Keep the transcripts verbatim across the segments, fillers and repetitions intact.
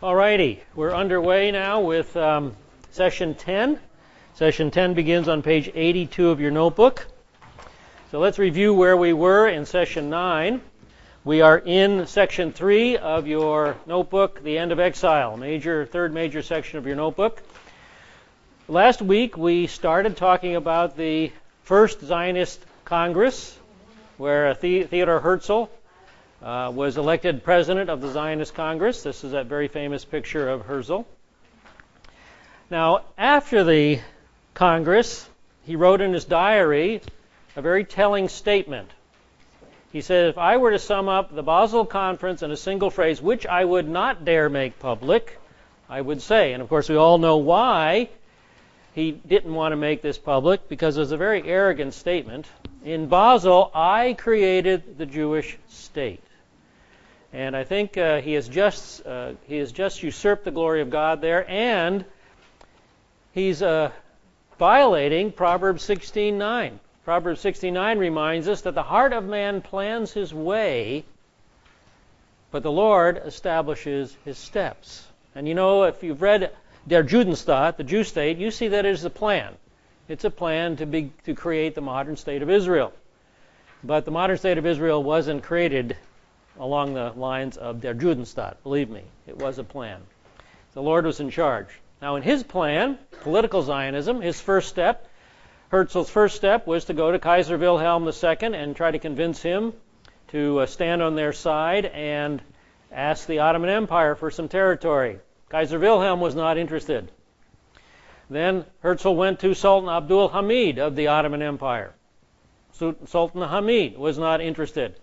Alrighty, we're underway now with um, session ten. Session ten begins on page eighty-two of your notebook. So let's review where we were in session nine. We are in section three of your notebook, the end of exile, major third major section of your notebook. Last week we started talking about the first Zionist Congress, where the- Theodor Herzl Uh, was elected president of the Zionist Congress. This is that very famous picture of Herzl. Now, after the Congress, he wrote in his diary a very telling statement. He said, if I were to sum up the Basel Conference in a single phrase, which I would not dare make public, I would say, and of course we all know why he didn't want to make this public, because it was a very arrogant statement. In Basel, I created the Jewish state. And I think uh, he has just uh, he has just usurped the glory of God there, and he's uh, violating Proverbs sixteen nine. Proverbs sixteen nine reminds us that the heart of man plans his way, but the Lord establishes his steps. And you know, if you've read Der Judenstaat, the Jew state, you see that it is a plan. It's a plan to be to create the modern state of Israel. But the modern state of Israel wasn't created along the lines of Der Judenstaat. Believe me, it was a plan. The Lord was in charge. Now, in his plan, political Zionism, his first step, Herzl's first step was to go to Kaiser Wilhelm the Second and try to convince him to uh, stand on their side and ask the Ottoman Empire for some territory. Kaiser Wilhelm was not interested. Then Herzl went to Sultan Abdul Hamid of the Ottoman Empire. Sultan Hamid was not interested.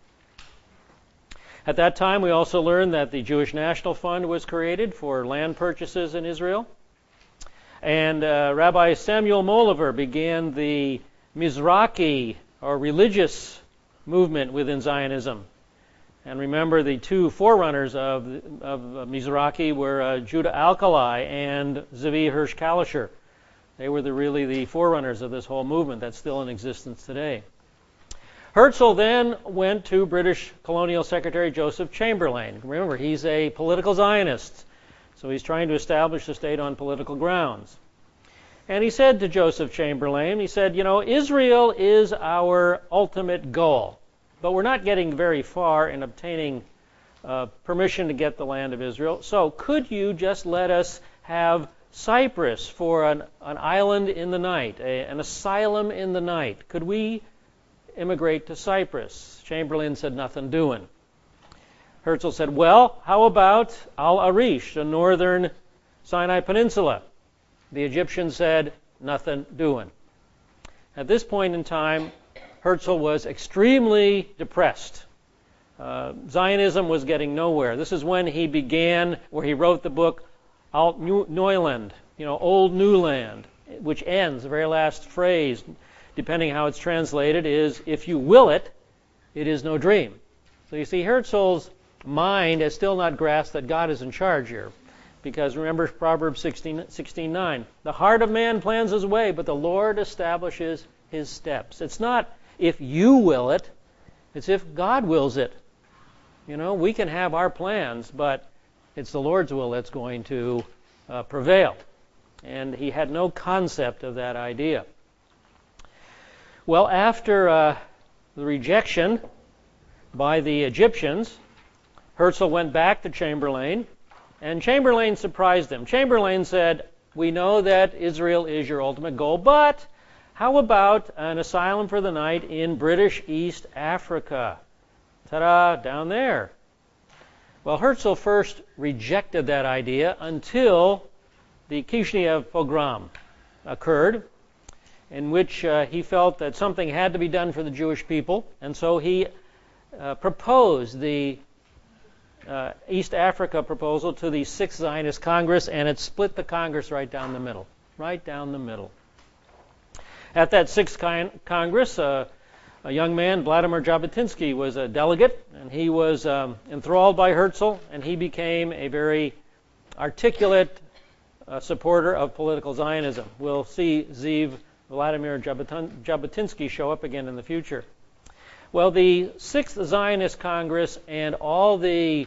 At that time, we also learned that the Jewish National Fund was created for land purchases in Israel. And uh, Rabbi Samuel Moliver began the Mizrahi, or religious movement within Zionism. And remember, the two forerunners of, of uh, Mizrahi were uh, Judah Alkali and Zvi Hirsch Kalischer. They were the, really the forerunners of this whole movement that's still in existence today. Herzl then went to British Colonial Secretary Joseph Chamberlain. Remember, he's a political Zionist, so he's trying to establish the state on political grounds. And he said to Joseph Chamberlain, he said, you know, Israel is our ultimate goal, but we're not getting very far in obtaining uh, permission to get the land of Israel. So could you just let us have Cyprus for an, an island in the night, a, an asylum in the night? Could we immigrate to Cyprus? Chamberlain said, nothing doing. Herzl said, well, how about Al-Arish, the northern Sinai Peninsula? The Egyptians said, nothing doing. At this point in time, Herzl was extremely depressed. Uh, Zionism was getting nowhere. This is when he began, where he wrote the book Alt Neuland, you know, Old New Land, which ends, the very last phrase, depending how it's translated, is, if you will it, it is no dream. So you see, Herzl's mind has still not grasped that God is in charge here. Because remember Proverbs sixteen nine, the heart of man plans his way, but the Lord establishes his steps. It's not if you will it, it's if God wills it. You know, we can have our plans, but it's the Lord's will that's going to uh, prevail. And he had no concept of that idea. Well, after uh, the rejection by the Egyptians, Herzl went back to Chamberlain, and Chamberlain surprised him. Chamberlain said, we know that Israel is your ultimate goal, but how about an asylum for the night in British East Africa? Ta-da, down there. Well, Herzl first rejected that idea until the Kishinev pogrom occurred, in which uh, he felt that something had to be done for the Jewish people, and so he uh, proposed the uh, East Africa proposal to the Sixth Zionist Congress, and it split the Congress right down the middle, right down the middle. At that Sixth Con- Congress, uh, a young man, Vladimir Jabotinsky, was a delegate, and he was um, enthralled by Herzl, and he became a very articulate uh, supporter of political Zionism. We'll see Ziv Vladimir Jabotinsky show up again in the future. Well, the Sixth Zionist Congress and all the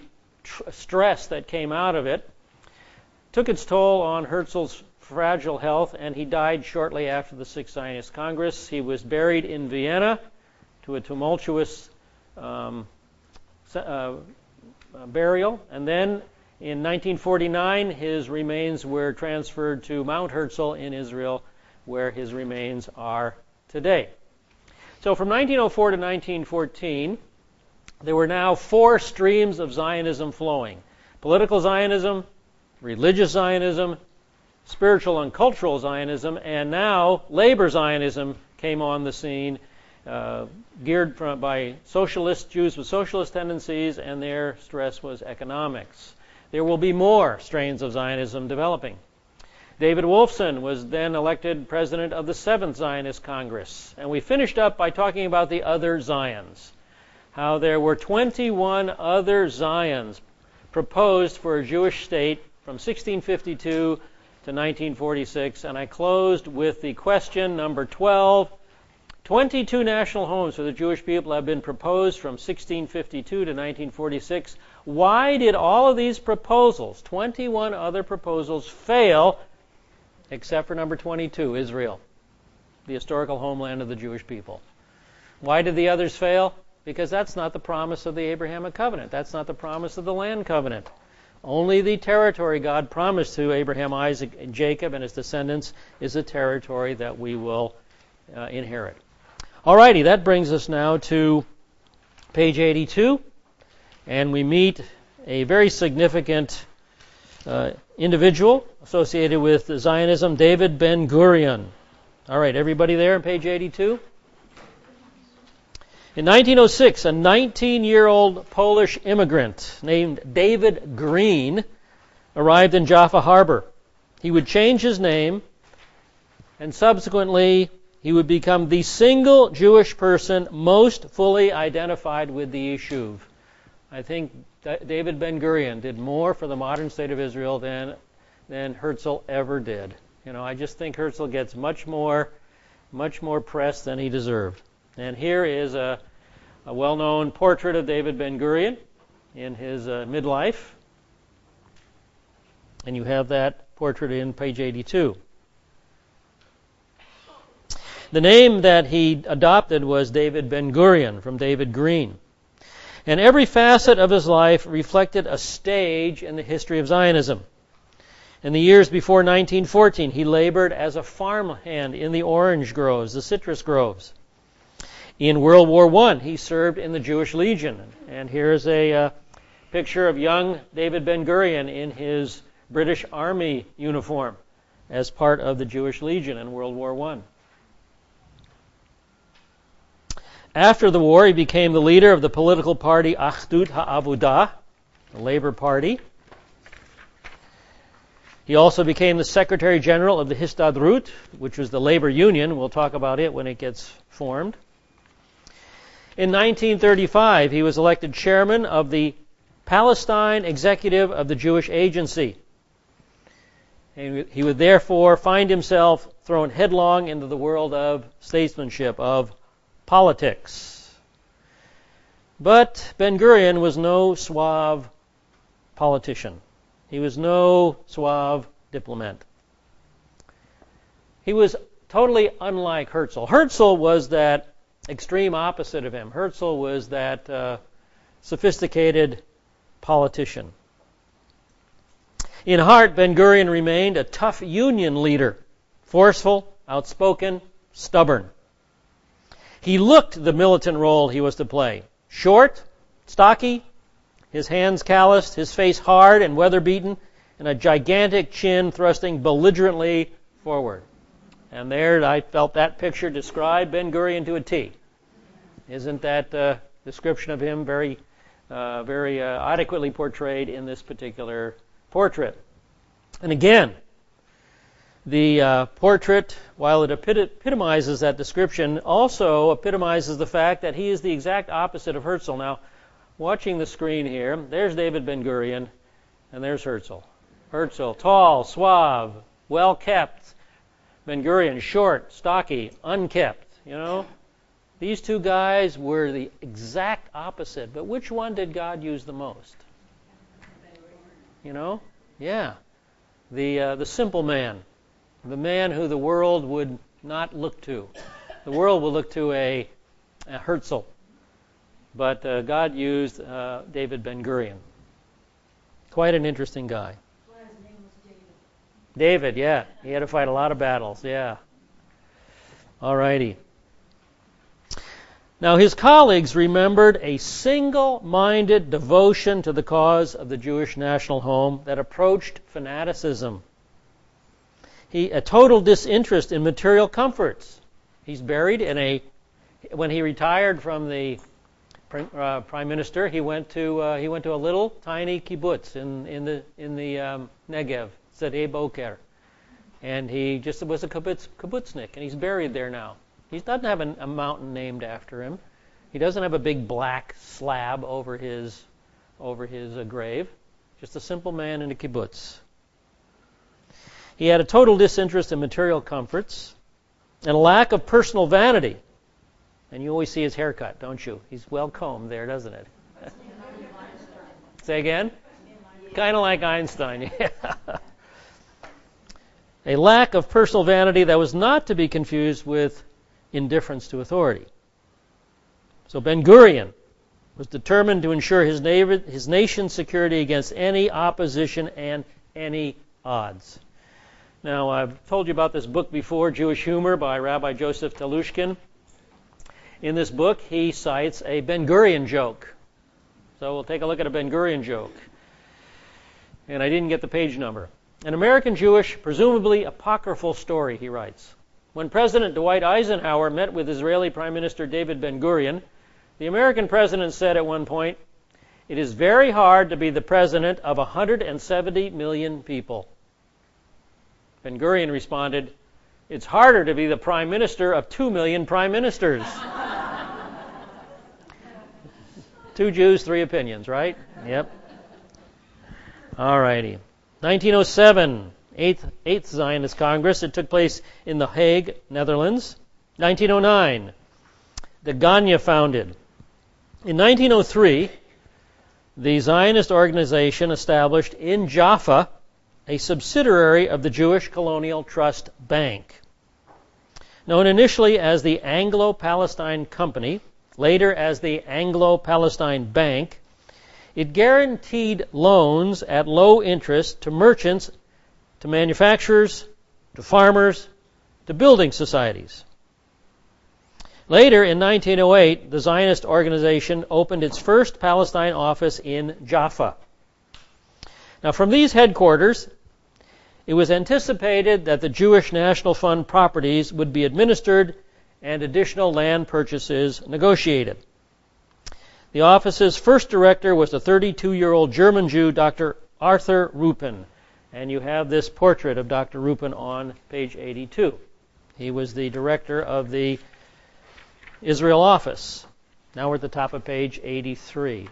tr- stress that came out of it took its toll on Herzl's fragile health, and he died shortly after the Sixth Zionist Congress. He was buried in Vienna to a tumultuous um, uh, burial, and then in nineteen forty-nine his remains were transferred to Mount Herzl in Israel, where his remains are today. So from nineteen oh four to nineteen fourteen, there were now four streams of Zionism flowing: political Zionism, religious Zionism, spiritual and cultural Zionism, and now labor Zionism came on the scene, uh, geared from, by socialist Jews with socialist tendencies, and their stress was economics. There will be more strains of Zionism developing. David Wolfson was then elected president of the Seventh Zionist Congress, and we finished up by talking about the other Zions, how there were twenty-one other Zions proposed for a Jewish state from sixteen fifty-two to nineteen forty-six, and I closed with the question number twelve. twenty-two national homes for the Jewish people have been proposed from sixteen fifty-two to nineteen forty-six. Why did all of these proposals, twenty-one other proposals, fail except for number twenty-two, Israel, the historical homeland of the Jewish people? Why did the others fail? Because that's not the promise of the Abrahamic covenant. That's not the promise of the land covenant. Only the territory God promised to Abraham, Isaac, and Jacob and his descendants is a territory that we will uh, inherit. Alrighty, that brings us now to page eighty-two, and we meet a very significant uh, individual associated with Zionism, David Ben-Gurion. All right, everybody there on page eighty-two? In nineteen oh six, a nineteen-year-old Polish immigrant named David Green arrived in Jaffa Harbor. He would change his name, and subsequently he would become the single Jewish person most fully identified with the Yishuv. I think David Ben-Gurion did more for the modern state of Israel than than Herzl ever did. You know, I just think Herzl gets much more, much more press than he deserved. And here is a, a well-known portrait of David Ben-Gurion in his uh, midlife. And you have that portrait in page eighty-two. The name that he adopted was David Ben-Gurion, from David Green. And every facet of his life reflected a stage in the history of Zionism. In the years before nineteen fourteen, he labored as a farmhand in the orange groves, the citrus groves. In World War One, he served in the Jewish Legion. And here's a uh, picture of young David Ben-Gurion in his British Army uniform as part of the Jewish Legion in World War One. After the war, he became the leader of the political party Achdut HaAvodah, the Labor Party. He also became the Secretary General of the Histadrut, which was the labor union. We'll talk about it when it gets formed. In nineteen thirty-five, he was elected chairman of the Palestine Executive of the Jewish Agency. And he would therefore find himself thrown headlong into the world of statesmanship, of politics. But Ben-Gurion was no suave politician. He was no suave diplomat. He was totally unlike Herzl. Herzl was that extreme opposite of him. Herzl was that uh, sophisticated politician. In heart, Ben-Gurion remained a tough union leader, forceful, outspoken, stubborn. He looked the militant role he was to play. Short, stocky, his hands calloused, his face hard and weather-beaten, and a gigantic chin thrusting belligerently forward. And there, I felt that picture described Ben-Gurion to a T. Isn't that uh, description of him very, uh, very uh, adequately portrayed in this particular portrait? And again, the uh, portrait, while it epitomizes that description, also epitomizes the fact that he is the exact opposite of Herzl. Now, watching the screen here, there's David Ben-Gurion, and there's Herzl. Herzl, tall, suave, well-kept. Ben-Gurion, short, stocky, unkept. You know, these two guys were the exact opposite. But which one did God use the most? you know? Yeah. The, uh, the simple man. The man who the world would not look to. The world will look to a, a Herzl. But uh, God used uh, David Ben-Gurion. Quite an interesting guy. That's why his name was David. David, yeah. He had to fight a lot of battles, yeah. All righty. Now, his colleagues remembered a single-minded devotion to the cause of the Jewish national home that approached fanaticism. He, a total disinterest in material comforts. He's buried in a, when he retired from the uh, prime minister, he went to uh, he went to a little tiny kibbutz in in the in the um, Negev, Sde Boker, and he just was a kibbutz, kibbutznik, and he's buried there now. He doesn't have a, a mountain named after him. He doesn't have a big black slab over his over his uh, grave. Just a simple man in a kibbutz. He had a total disinterest in material comforts and a lack of personal vanity. And you always see his haircut, don't you? He's well combed there, doesn't it? Say again? Kind of like Einstein, yeah. A lack of personal vanity that was not to be confused with indifference to authority. So Ben-Gurion was determined to ensure his, na- his nation's security against any opposition and any odds. Now, I've told you about this book before, Jewish Humor by Rabbi Joseph Telushkin. In this book, he cites a Ben-Gurion joke. So we'll take a look at a Ben-Gurion joke. And I didn't get the page number. An American Jewish, presumably apocryphal story, he writes. When President Dwight Eisenhower met with Israeli Prime Minister David Ben-Gurion, the American president said at one point, "It is very hard to be the president of one hundred seventy million people." Ben-Gurion responded, "It's harder to be the prime minister of two million prime ministers." Two Jews, three opinions, right? Yep. All righty. nineteen oh seven, eighth, eighth Zionist Congress. It took place in The Hague, Netherlands. nineteen oh nine, the Ganya founded. In nineteen oh three, the Zionist organization established in Jaffa a subsidiary of the Jewish Colonial Trust Bank. Known initially as the Anglo-Palestine Company, later as the Anglo-Palestine Bank, it guaranteed loans at low interest to merchants, to manufacturers, to farmers, to building societies. Later, in nineteen oh eight, the Zionist organization opened its first Palestine office in Jaffa. Now, from these headquarters, it was anticipated that the Jewish National Fund properties would be administered and additional land purchases negotiated. The office's first director was the thirty-two-year-old German Jew, Doctor Arthur Rupen. And you have this portrait of Doctor Rupen on page eighty-two. He was the director of the Israel office. Now we're at the top of page eighty-three.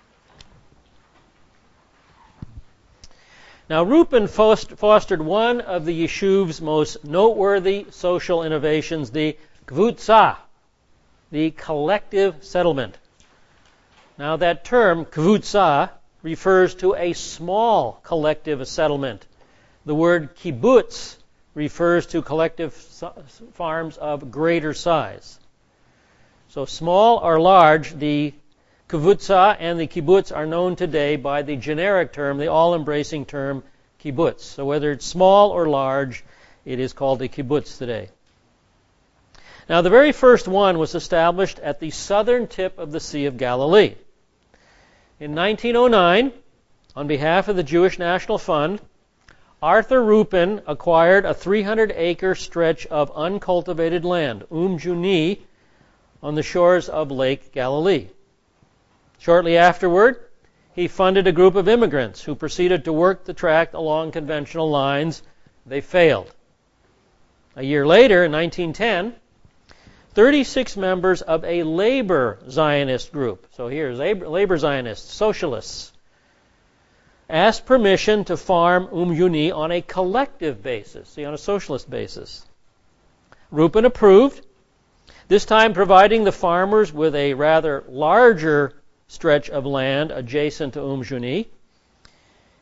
Now, Rupen fostered one of the Yeshuv's most noteworthy social innovations, the Kvutza, the collective settlement. Now, that term, Kvutza, refers to a small collective settlement. The word kibbutz refers to collective farms of greater size. So, small or large, the Kvutza and the kibbutz are known today by the generic term, the all-embracing term, kibbutz. So whether it's small or large, it is called a kibbutz today. Now, the very first one was established at the southern tip of the Sea of Galilee. In nineteen oh nine, on behalf of the Jewish National Fund, Arthur Rupen acquired a three hundred acre stretch of uncultivated land, Um Juni, on the shores of Lake Galilee. Shortly afterward, he funded a group of immigrants who proceeded to work the tract along conventional lines. They failed. A year later, in nineteen ten, thirty-six members of a labor Zionist group, so here's labor Zionists, socialists, asked permission to farm Um Juni on a collective basis, see, on a socialist basis. Rupen approved, this time providing the farmers with a rather larger stretch of land adjacent to Um Juni.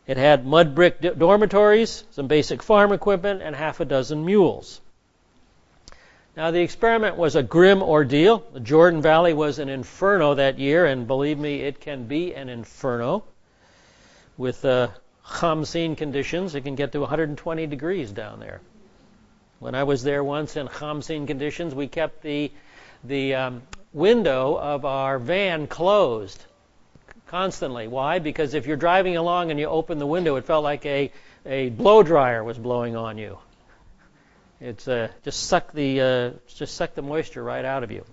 It had mud brick d- dormitories, some basic farm equipment, and half a dozen mules. Now, the experiment was a grim ordeal. The Jordan Valley was an inferno that year, and believe me, it can be an inferno. With uh, Khamsin conditions, it can get to one hundred twenty degrees down there. When I was there once in Khamsin conditions, we kept the the um, window of our van closed constantly. Why? Because if you're driving along and you open the window, it felt like a, a blow dryer was blowing on you. It's uh, just suck the uh, just suck the moisture right out of you.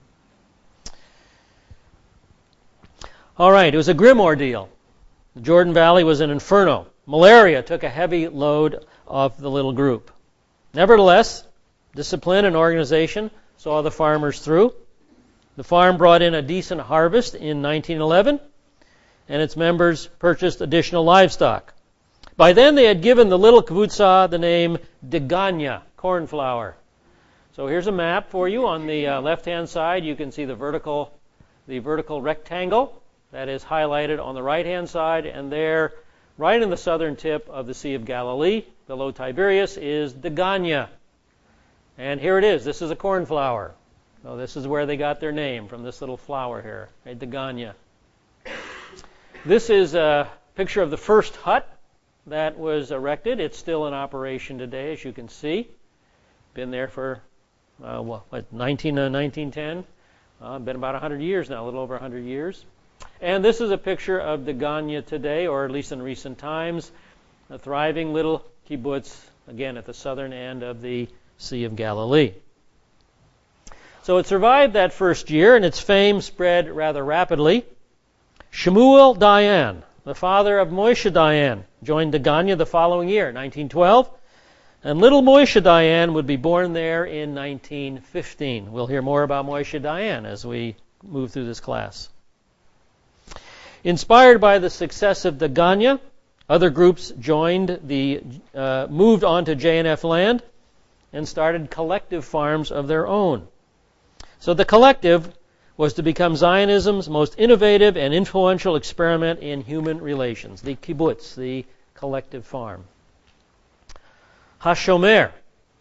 All right, it was a grim ordeal. The Jordan Valley was an inferno. Malaria took a heavy load off the little group. Nevertheless, discipline and organization saw the farmers through. The farm brought in a decent harvest in nineteen eleven, and its members purchased additional livestock. By then, they had given the little kibbutza the name Degania, cornflower. So here's a map for you. On the uh, left-hand side, you can see the vertical, the vertical rectangle that is highlighted on the right-hand side, and there, right in the southern tip of the Sea of Galilee, below Tiberias, is Degania. And here it is. This is a cornflower. So this is where they got their name, from this little flower here, right, Degania. This is a picture of the first hut that was erected. It's still in operation today, as you can see. Been there for, uh, what, nineteen, uh, nineteen ten? Uh, been about one hundred years now, a little over one hundred years. And this is a picture of Degania today, or at least in recent times, a thriving little kibbutz, again, at the southern end of the Sea of Galilee. So it survived that first year, and its fame spread rather rapidly. Shemuel Dayan, the father of Moshe Dayan, joined Degania the following year, nineteen twelve, and little Moshe Dayan would be born there in nineteen fifteen. We'll hear more about Moshe Dayan as we move through this class. Inspired by the success of Degania, other groups joined the, uh, moved on to J N F land and started collective farms of their own. So the collective was to become Zionism's most innovative and influential experiment in human relations, the kibbutz, the collective farm. Hashomer.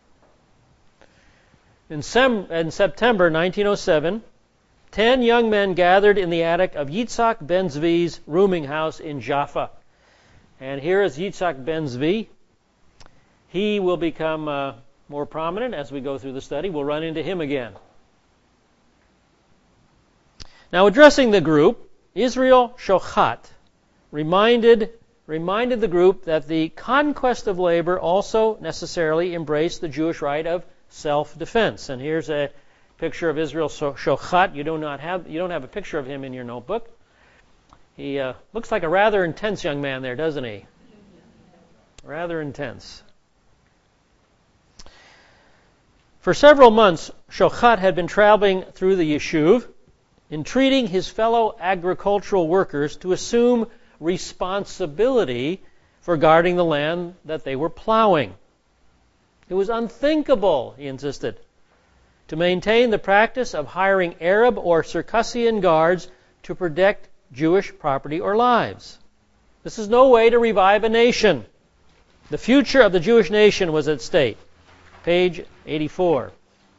In, Sem- in September nineteen oh seven, ten young men gathered in the attic of Yitzhak ben Zvi's rooming house in Jaffa. And here is Yitzhak ben Zvi. He will become uh, more prominent as we go through the study. We'll run into him again. Now, addressing the group, Israel Shochat reminded, reminded the group that the conquest of labor also necessarily embraced the Jewish right of self-defense. And here's a picture of Israel Shochat. You do not have you don't have a picture of him in your notebook. He uh, looks like a rather intense young man there, doesn't he? Rather intense. For several months, Shochat had been traveling through the Yeshuv, entreating his fellow agricultural workers to assume responsibility for guarding the land that they were plowing. It was unthinkable, he insisted, to maintain the practice of hiring Arab or Circassian guards to protect Jewish property or lives. This is no way to revive a nation. The future of the Jewish nation was at stake. Page eighty-four.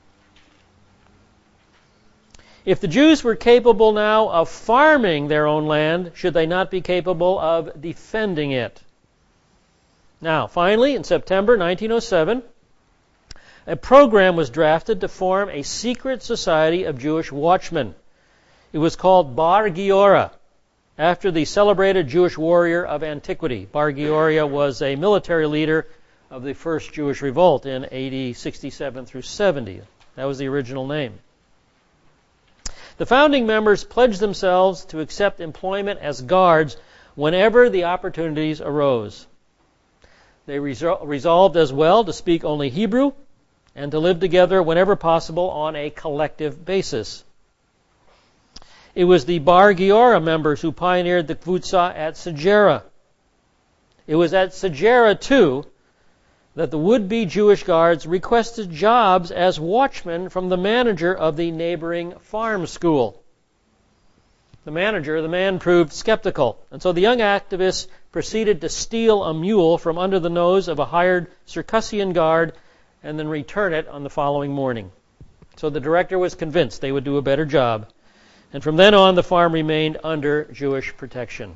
If the Jews were capable now of farming their own land, should they not be capable of defending it? Now, finally, in September nineteen oh seven, a program was drafted to form a secret society of Jewish watchmen. It was called Bar Giora, after the celebrated Jewish warrior of antiquity. Bar Giora was a military leader of the first Jewish revolt in A D sixty-seven through seventy. That was the original name. The founding members pledged themselves to accept employment as guards whenever the opportunities arose. They resol- resolved as well to speak only Hebrew and to live together whenever possible on a collective basis. It was the Bar Giora members who pioneered the Kvutza at Segera. It was at Segera, too, that the would-be Jewish guards requested jobs as watchmen from the manager of the neighboring farm school. the manager, the man proved skeptical. And so the young activists proceeded to steal a mule from under the nose of a hired Circassian guard and then return it on the following morning. So the director was convinced they would do a better job. And from then on, the farm remained under Jewish protection.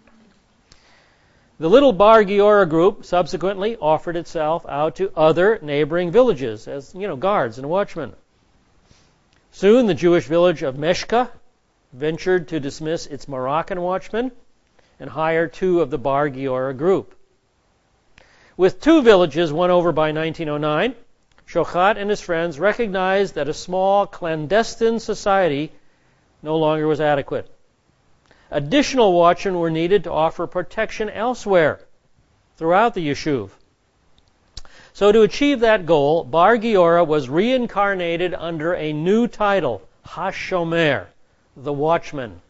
The little Bar Giora group subsequently offered itself out to other neighboring villages as, you know, guards and watchmen. Soon, the Jewish village of Meshka ventured to dismiss its Moroccan watchmen and hire two of the Bar Giora group. With two villages won over by nineteen oh nine, Shochat and his friends recognized that a small clandestine society no longer was adequate. Additional watchmen were needed to offer protection elsewhere throughout the Yishuv. So to achieve that goal, Bar Giora was reincarnated under a new title, HaShomer, the Watchman.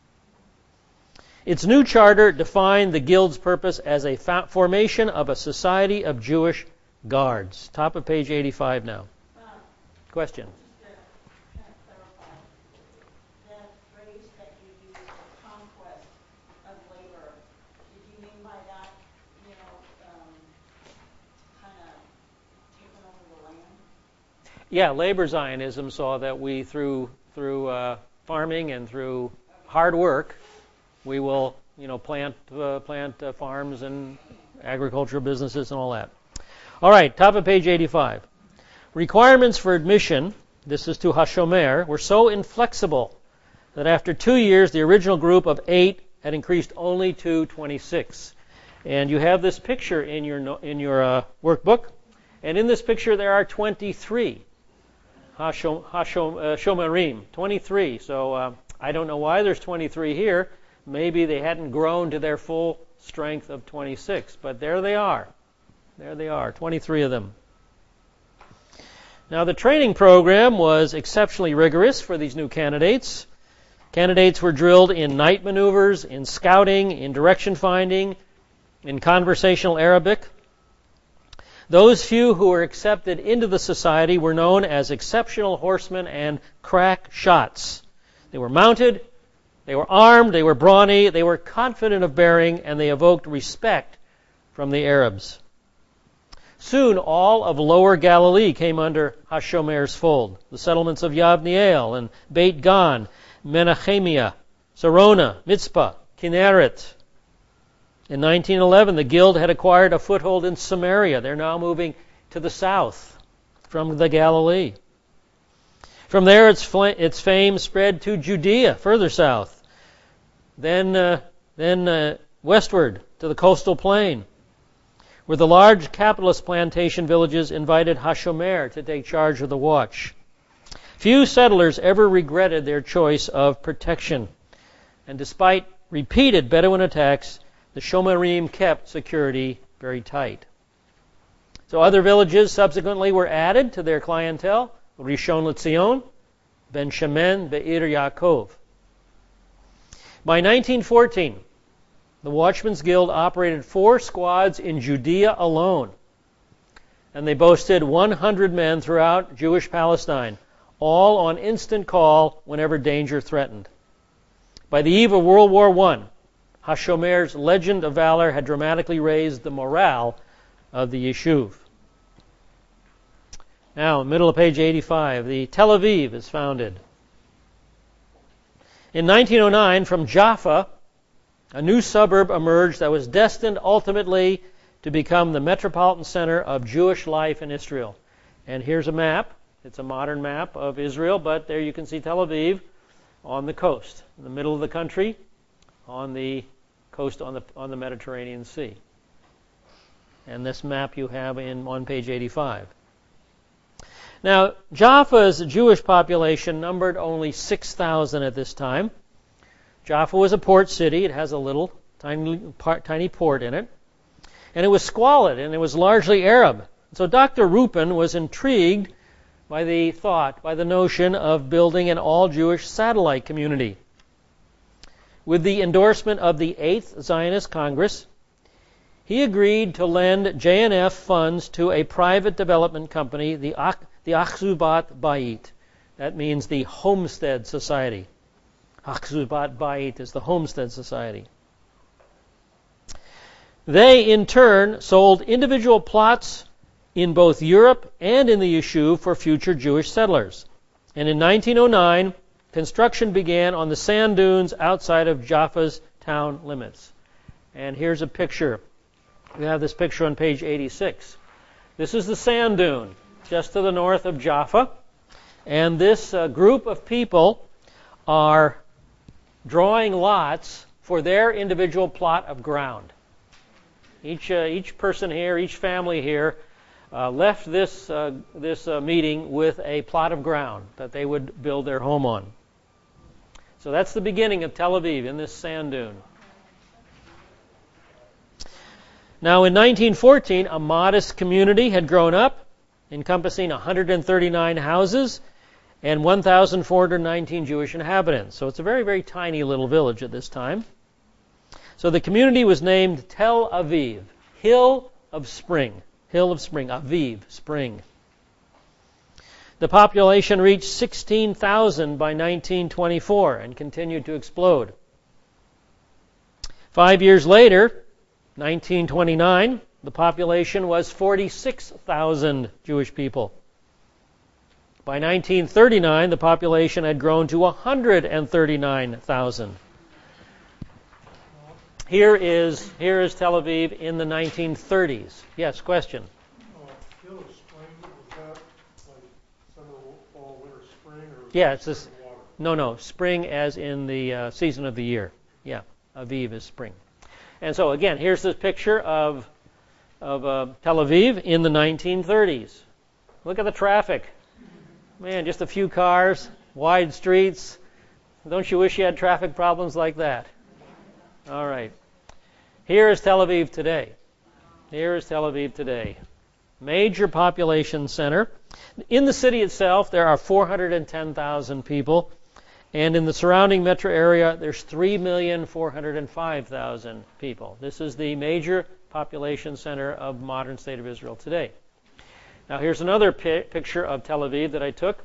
Its new charter defined the guild's purpose as a formation of a society of Jewish guards. Top of page eighty-five now. Uh, Question? Just to kind of clarify, that phrase that you used, conquest of labor, did you mean by that, you know, um, kind of taking over the land? Yeah, labor Zionism saw that we, through through uh, farming and through hard work, we will, you know, plant uh, plant uh, farms and agricultural businesses and all that. All right, top of page eighty-five. Requirements for admission, this is to HaShomer, were so inflexible that after two years, the original group of eight had increased only to twenty-six. And you have this picture in your in your uh, workbook. And in this picture, there are twenty-three Hashom, Hashom, uh, Shomerim, twenty-three. So uh, I don't know why there's twenty-three here. Maybe they hadn't grown to their full strength of twenty-six, but there they are. There they are, twenty-three of them. Now, the training program was exceptionally rigorous for these new candidates. Candidates were drilled in night maneuvers, in scouting, in direction finding, in conversational Arabic. Those few who were accepted into the society were known as exceptional horsemen and crack shots. They were mounted, they were armed, they were brawny, they were confident of bearing, and they evoked respect from the Arabs. Soon, all of Lower Galilee came under HaShomer's fold. The settlements of Yabniel and Beit Gan, Menachemia, Sarona, Mitzpah, Kinneret. In nineteen eleven, the guild had acquired a foothold in Samaria. They're now moving to the south from the Galilee. From there, its, fl- its fame spread to Judea, further south. Then, uh, then uh, westward to the coastal plain, where the large capitalist plantation villages invited HaShomer to take charge of the watch. Few settlers ever regretted their choice of protection. And despite repeated Bedouin attacks, the Shomerim kept security very tight. So other villages subsequently were added to their clientele. Rishon LeZion, Ben Shemen, Be'er Yaakov. By nineteen fourteen, the Watchmen's Guild operated four squads in Judea alone, and they boasted one hundred men throughout Jewish Palestine, all on instant call whenever danger threatened. By the eve of World War One, HaShomer's legend of valor had dramatically raised the morale of the Yishuv. Now, middle of page eighty-five, the Tel Aviv is founded. In nineteen oh nine, from Jaffa, a new suburb emerged that was destined ultimately to become the metropolitan center of Jewish life in Israel. And here's a map. It's a modern map of Israel, but there you can see Tel Aviv on the coast, in the middle of the country, on the coast on the on the Mediterranean Sea. And this map you have in on page eighty-five. Now, Jaffa's Jewish population numbered only six thousand at this time. Jaffa was a port city. It has a little tiny, tiny port in it. And it was squalid, and it was largely Arab. So Doctor Rupin was intrigued by the thought, by the notion of building an all-Jewish satellite community. With the endorsement of the eighth Zionist Congress, he agreed to lend J N F funds to a private development company, the Ach- the Achzubat Bait. That means the Homestead Society. Achzubat Bait is the Homestead Society. They, in turn, sold individual plots in both Europe and in the Yishuv for future Jewish settlers. And in nineteen oh nine, construction began on the sand dunes outside of Jaffa's town limits. And here's a picture. We have this picture on page eighty-six. This is the sand dune just to the north of Jaffa. And this uh, group of people are drawing lots for their individual plot of ground. Each uh, each person here, each family here, uh, left this uh, this uh, meeting with a plot of ground that they would build their home on. So that's the beginning of Tel Aviv, in this sand dune. Now, in nineteen fourteen, a modest community had grown up, encompassing one hundred thirty-nine houses and one thousand four hundred nineteen Jewish inhabitants. So it's a very, very tiny little village at this time. So the community was named Tel Aviv, Hill of Spring. Hill of Spring, Aviv, spring. The population reached sixteen thousand by nineteen twenty-four and continued to explode. Five years later, nineteen twenty-nine, the population was forty-six thousand Jewish people. By nineteen thirty-nine, the population had grown to one hundred thirty-nine thousand. Here is here is Tel Aviv in the nineteen thirties. Yes, question. Uh, Hill of Spring, was that like summer, fall, winter, spring, or Yeah, it's this. water? No, no, spring as in the uh, season of the year. Yeah, Aviv is spring. And so again, here's this picture of of uh, Tel Aviv in the nineteen thirties. Look at the traffic. Man, just a few cars, wide streets. Don't you wish you had traffic problems like that? All right. Here is Tel Aviv today. Here is Tel Aviv today. Major population center. In the city itself, there are four hundred ten thousand people. And in the surrounding metro area, there's three million four hundred five thousand people. This is the major population center of modern state of Israel today. Now, here's another pi- picture of Tel Aviv that I took.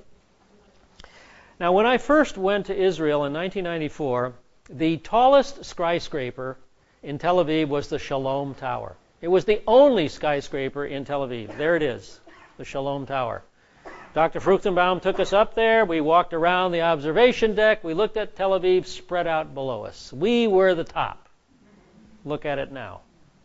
Now, when I first went to Israel in nineteen ninety-four, the tallest skyscraper in Tel Aviv was the Shalom Tower. It was the only skyscraper in Tel Aviv. There it is, the Shalom Tower. Doctor Fruchtenbaum took us up there. We walked around the observation deck. We looked at Tel Aviv spread out below us. We were the top. Look at it now.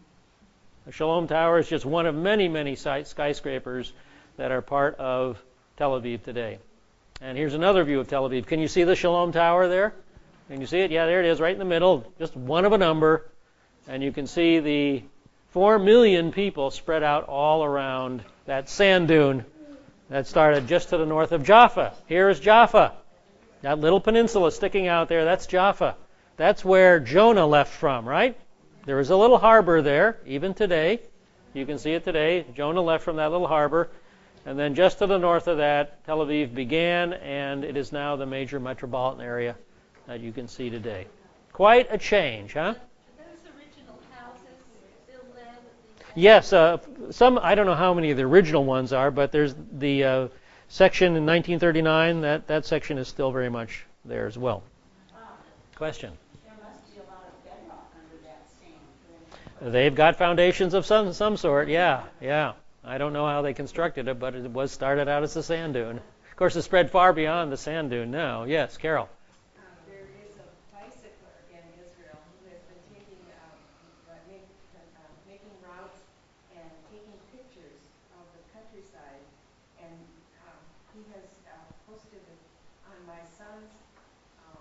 The Shalom Tower is just one of many, many skyscrapers that are part of Tel Aviv today. And here's another view of Tel Aviv. Can you see the Shalom Tower there? Can you see it? Yeah, there it is, right in the middle. Just one of a number. And you can see the four million people spread out all around that sand dune that started just to the north of Jaffa. Here is Jaffa. That little peninsula sticking out there, that's Jaffa. That's where Jonah left from, right? There is a little harbor there, even today. You can see it today. Jonah left from that little harbor. And then just to the north of that, Tel Aviv began, and it is now the major metropolitan area that you can see today. Quite a change, huh? Are those original houses still there? Yes, uh, some, I don't know how many of the original ones are, but there's the uh, section in nineteen thirty-nine, that, that section is still very much there as well. Question? There must be a lot of bedrock under that sand. They've got foundations of some some sort, yeah, yeah. I don't know how they constructed it, but it was started out as a sand dune. Of course, it's spread far beyond the sand dune now. Yes, Carol. Um, there is a bicycler in Israel who has been taking, um, uh, make, uh, making routes and taking pictures of the countryside, and um, he has uh, posted it on my son's um,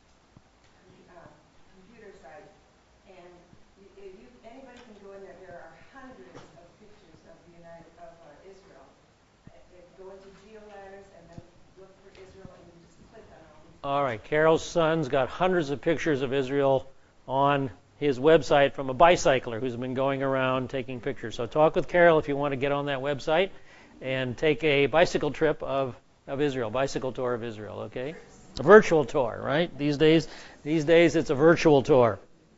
com- uh, computer site. And you, you, anybody can go in there. There are hundreds of pictures of the United of uh, Israel. Uh, uh, Go into GeoLadders and then look for Israel, and you just click on all these. All right, Carol's son's got hundreds of pictures of Israel on his website from a bicycler who's been going around taking pictures. So talk with Carol if you want to get on that website and take a bicycle trip of, of Israel, bicycle tour of Israel, okay? A virtual tour, right? These days, these days it's a virtual tour.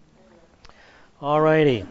All righty.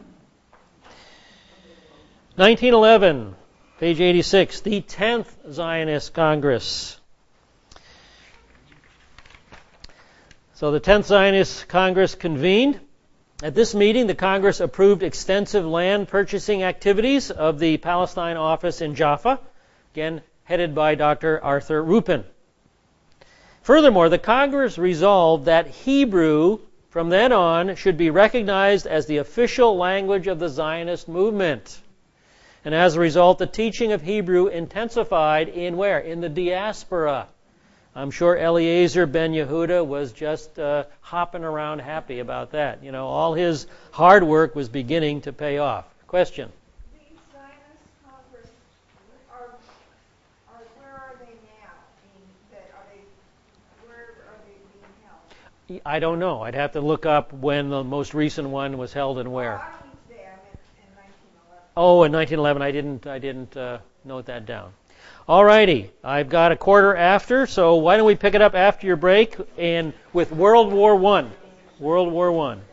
nineteen eleven, page eighty-six, the tenth Zionist Congress. So the tenth Zionist Congress convened. At this meeting, the Congress approved extensive land purchasing activities of the Palestine office in Jaffa, again headed by Doctor Arthur Rupin. Furthermore, the Congress resolved that Hebrew, from then on, should be recognized as the official language of the Zionist movement. And as a result, the teaching of Hebrew intensified in where? In the diaspora. I'm sure Eliezer ben Yehuda was just uh, hopping around happy about that. You know, all his hard work was beginning to pay off. Question? These Zionist Congress, are, are, where are they now? Being, that, are they, where are they being held? I don't know. I'd have to look up when the most recent one was held and where. Oh, I don't mean today, I meant in nineteen eleven. Oh, in nineteen eleven, I didn't. I didn't uh, note that down. All righty, I've got a quarter after, so why don't we pick it up after your break and with World War One. World War One.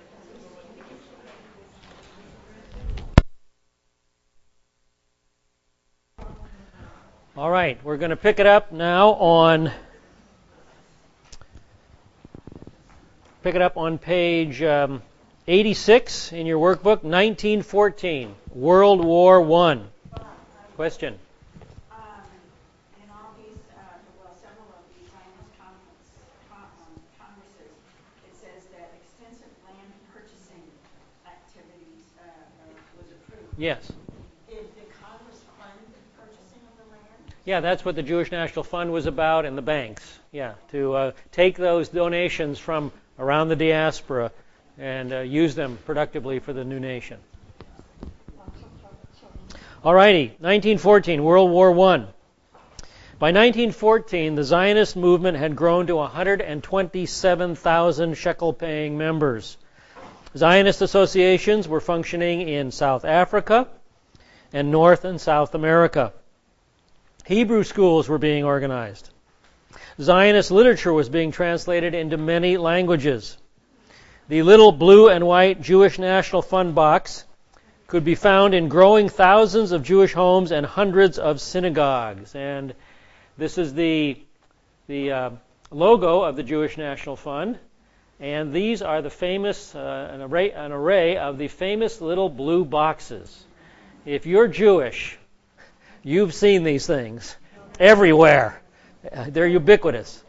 All right, we're going to pick it up now on. Pick it up on page um, eighty-six in your workbook, nineteen fourteen, World War One. Question. In all these, uh, well, several of these Zionist conference, con- um, congresses, it says that extensive land purchasing activities uh, uh, was approved. Yes. Did the Congress fund the purchasing of the land? Yeah, that's what the Jewish National Fund was about, and the banks. Yeah, to uh, take those donations from around the diaspora and uh, use them productively for the new nation. All righty, nineteen fourteen, World War One. By nineteen fourteen, the Zionist movement had grown to one hundred twenty-seven thousand shekel-paying members. Zionist associations were functioning in South Africa and North and South America. Hebrew schools were being organized. Zionist literature was being translated into many languages. The little blue and white Jewish National Fund box could be found in growing thousands of Jewish homes and hundreds of synagogues. And this is the, the uh, logo of the Jewish National Fund. And these are the famous, uh, an, array, an array of the famous little blue boxes. If you're Jewish, you've seen these things everywhere. Uh, they're ubiquitous.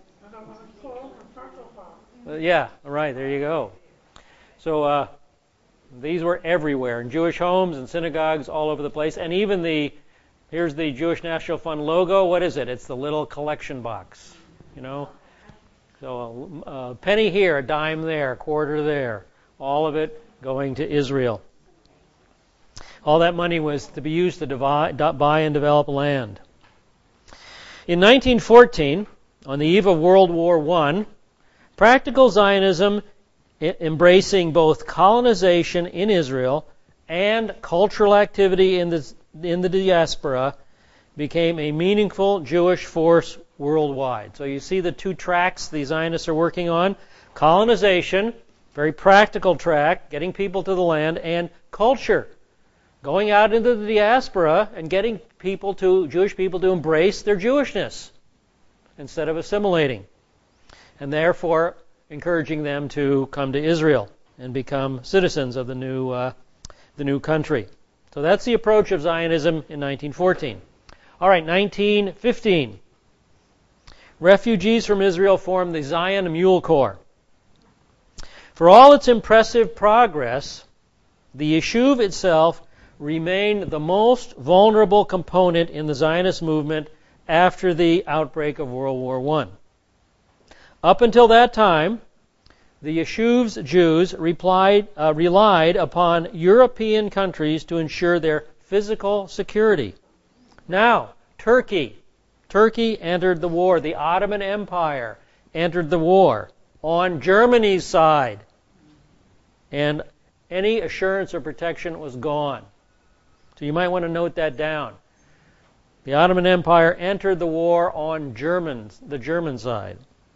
Uh, yeah, right, there you go. So uh, these were everywhere in Jewish homes and synagogues all over the place. And even the, here's the Jewish National Fund logo. What is it? It's the little collection box, you know. So a, a penny here, a dime there, a quarter there. All of it going to Israel. All that money was to be used to divide, buy and develop land. In nineteen fourteen, on the eve of World War One, practical Zionism, embracing both colonization in Israel and cultural activity in the, in the diaspora, became a meaningful Jewish force worldwide. So you see the two tracks the Zionists are working on. Colonization, very practical track, getting people to the land, and culture, going out into the diaspora and getting people to, Jewish people to embrace their Jewishness instead of assimilating. And therefore encouraging them to come to Israel and become citizens of the new, uh, the new country. So that's the approach of Zionism in nineteen fourteen. All right, nineteen fifteen. Refugees from Israel formed the Zion Mule Corps. For all its impressive progress, the Yishuv itself remained the most vulnerable component in the Zionist movement after the outbreak of World War One. Up until that time, the Yeshuv's Jews replied, uh, relied upon European countries to ensure their physical security. Now, Turkey. Turkey entered the war. The Ottoman Empire entered the war on Germany's side. And any assurance or protection was gone. So you might want to note that down. The Ottoman Empire entered the war on Germans, the German side.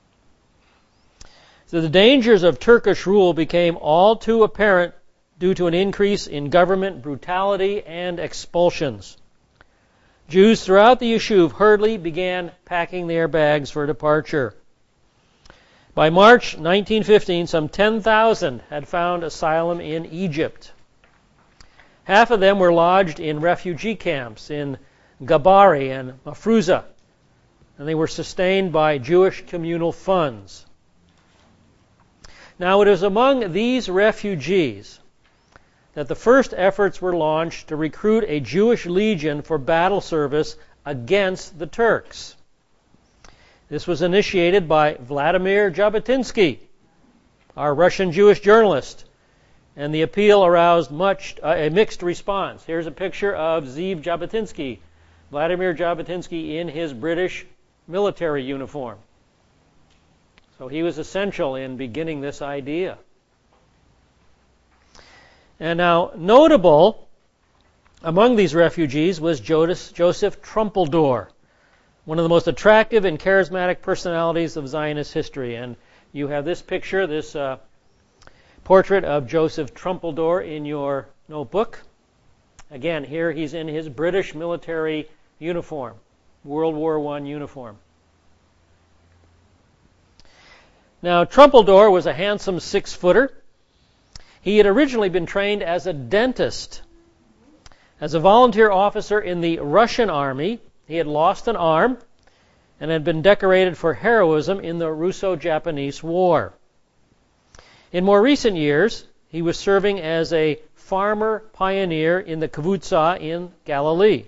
So the dangers of Turkish rule became all too apparent due to an increase in government brutality and expulsions. Jews throughout the Yishuv hurriedly began packing their bags for departure. By March nineteen fifteen, some ten thousand had found asylum in Egypt. Half of them were lodged in refugee camps in Gabari and Mafruza, and they were sustained by Jewish communal funds. Now, it was among these refugees that the first efforts were launched to recruit a Jewish legion for battle service against the Turks. This was initiated by Vladimir Jabotinsky, our Russian Jewish journalist, and the appeal aroused much uh, a mixed response. Here's a picture of Zeev Jabotinsky, Vladimir Jabotinsky in his British military uniform. So he was essential in beginning this idea. And now, notable among these refugees was Joseph Trumpeldor, one of the most attractive and charismatic personalities of Zionist history. And you have this picture, this uh, portrait of Joseph Trumpeldor in your notebook. Again, here he's in his British military uniform, World War One uniform. Now, Trumpeldor was a handsome six-footer. He had originally been trained as a dentist. As a volunteer officer in the Russian army, he had lost an arm and had been decorated for heroism in the Russo-Japanese War. In more recent years, he was serving as a farmer pioneer in the Kivutza in Galilee.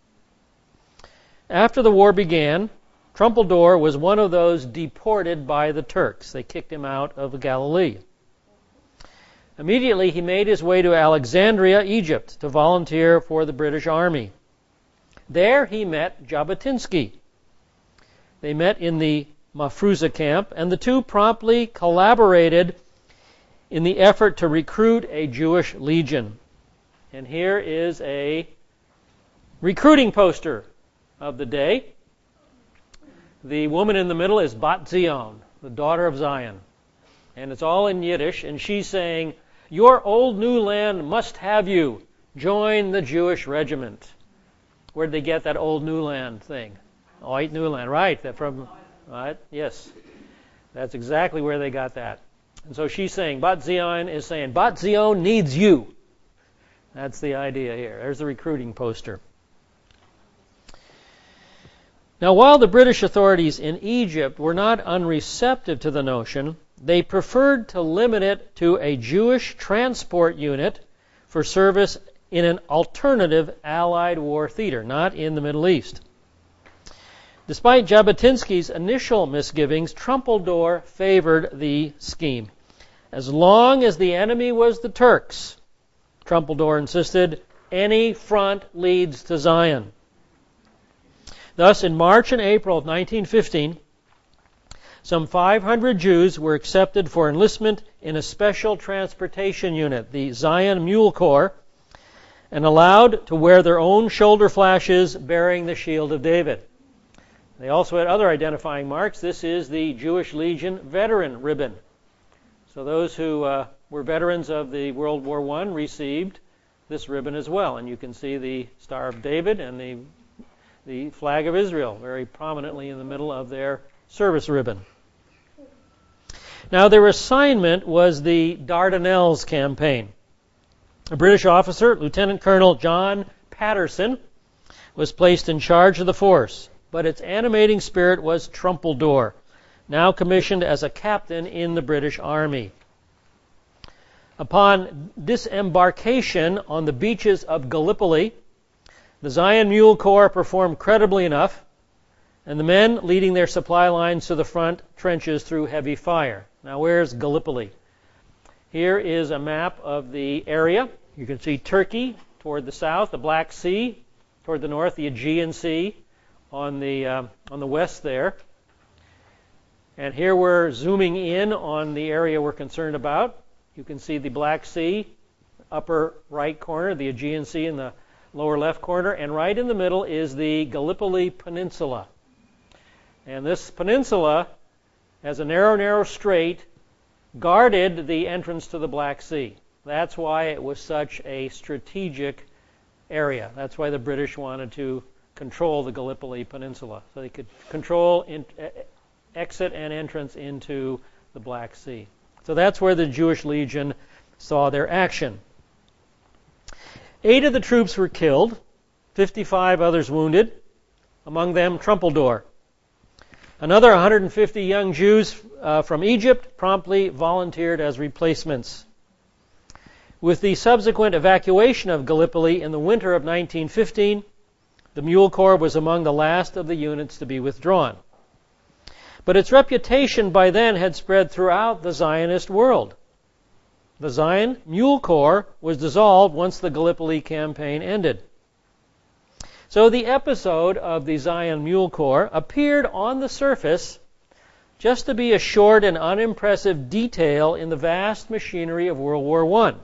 After the war began, Trumpeldor was one of those deported by the Turks. They kicked him out of Galilee. Immediately, he made his way to Alexandria, Egypt, to volunteer for the British Army. There, he met Jabotinsky. They met in the Mafruza camp, and the two promptly collaborated in the effort to recruit a Jewish legion. And here is a recruiting poster of the day. The woman in the middle is Bat Zion, the daughter of Zion. And it's all in Yiddish, and she's saying, "Your old new land must have you. Join the Jewish regiment." Where'd they get that old new land thing? Oit new land, right? That from, right? Yes. That's exactly where they got that. And so she's saying, Bat Zion is saying, Bat Zion needs you. That's the idea here. There's the recruiting poster. Now, while the British authorities in Egypt were not unreceptive to the notion, they preferred to limit it to a Jewish transport unit for service in an alternative Allied war theater, not in the Middle East. Despite Jabotinsky's initial misgivings, Trumpeldor favored the scheme. As long as the enemy was the Turks, Trumpeldor insisted, any front leads to Zion. Thus, in March and April of nineteen fifteen, some five hundred Jews were accepted for enlistment in a special transportation unit, the Zion Mule Corps, and allowed to wear their own shoulder flashes bearing the Shield of David. They also had other identifying marks. This is the Jewish Legion Veteran Ribbon. So those who uh, were veterans of the World War One received this ribbon as well. And you can see the Star of David and the, the flag of Israel very prominently in the middle of their service ribbon. Now, their assignment was the Dardanelles campaign. A British officer, Lieutenant Colonel John Patterson, was placed in charge of the force, but its animating spirit was Trumpeldor, now commissioned as a captain in the British Army. Upon disembarkation on the beaches of Gallipoli, the Zion Mule Corps performed credibly enough, and the men leading their supply lines to the front trenches through heavy fire. Now, where's Gallipoli? Here is a map of the area. You can see Turkey toward the south, the Black Sea toward the north, the Aegean Sea on the uh, on the west there. And here we're zooming in on the area we're concerned about. You can see the Black Sea, upper right corner, the Aegean Sea in the lower left corner, and right in the middle is the Gallipoli Peninsula. And this peninsula, as a narrow, narrow strait, guarded the entrance to the Black Sea. That's why it was such a strategic area. That's why the British wanted to control the Gallipoli Peninsula, so they could control in, uh, exit and entrance into the Black Sea. So that's where the Jewish Legion saw their action. Eight of the troops were killed, fifty-five others wounded, among them Trumpeldor. Another one hundred fifty young Jews uh, from Egypt promptly volunteered as replacements. With the subsequent evacuation of Gallipoli in the winter of nineteen fifteen, the Mule Corps was among the last of the units to be withdrawn. But its reputation by then had spread throughout the Zionist world. The Zion Mule Corps was dissolved once the Gallipoli campaign ended. So the episode of the Zion Mule Corps appeared on the surface just to be a short and unimpressive detail in the vast machinery of World War One.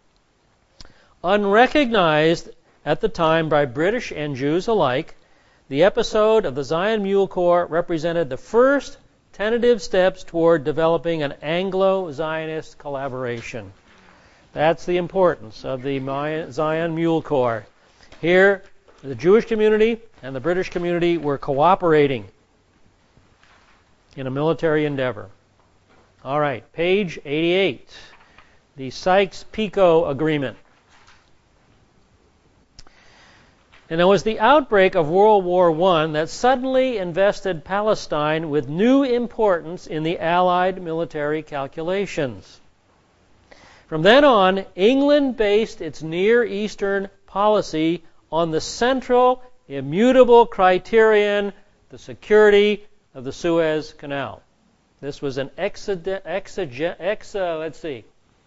Unrecognized at the time by British and Jews alike, the episode of the Zion Mule Corps represented the first tentative steps toward developing an Anglo-Zionist collaboration. That's the importance of the Zion Mule Corps. Here, the Jewish community and the British community were cooperating in a military endeavor. All right, page eighty-eight, the Sykes-Picot Agreement. And it was the outbreak of World War One that suddenly invested Palestine with new importance in the Allied military calculations. From then on, England based its Near Eastern policy on the central, immutable criterion, the security of the Suez Canal. This was an exige, exige, ex, uh, let's see,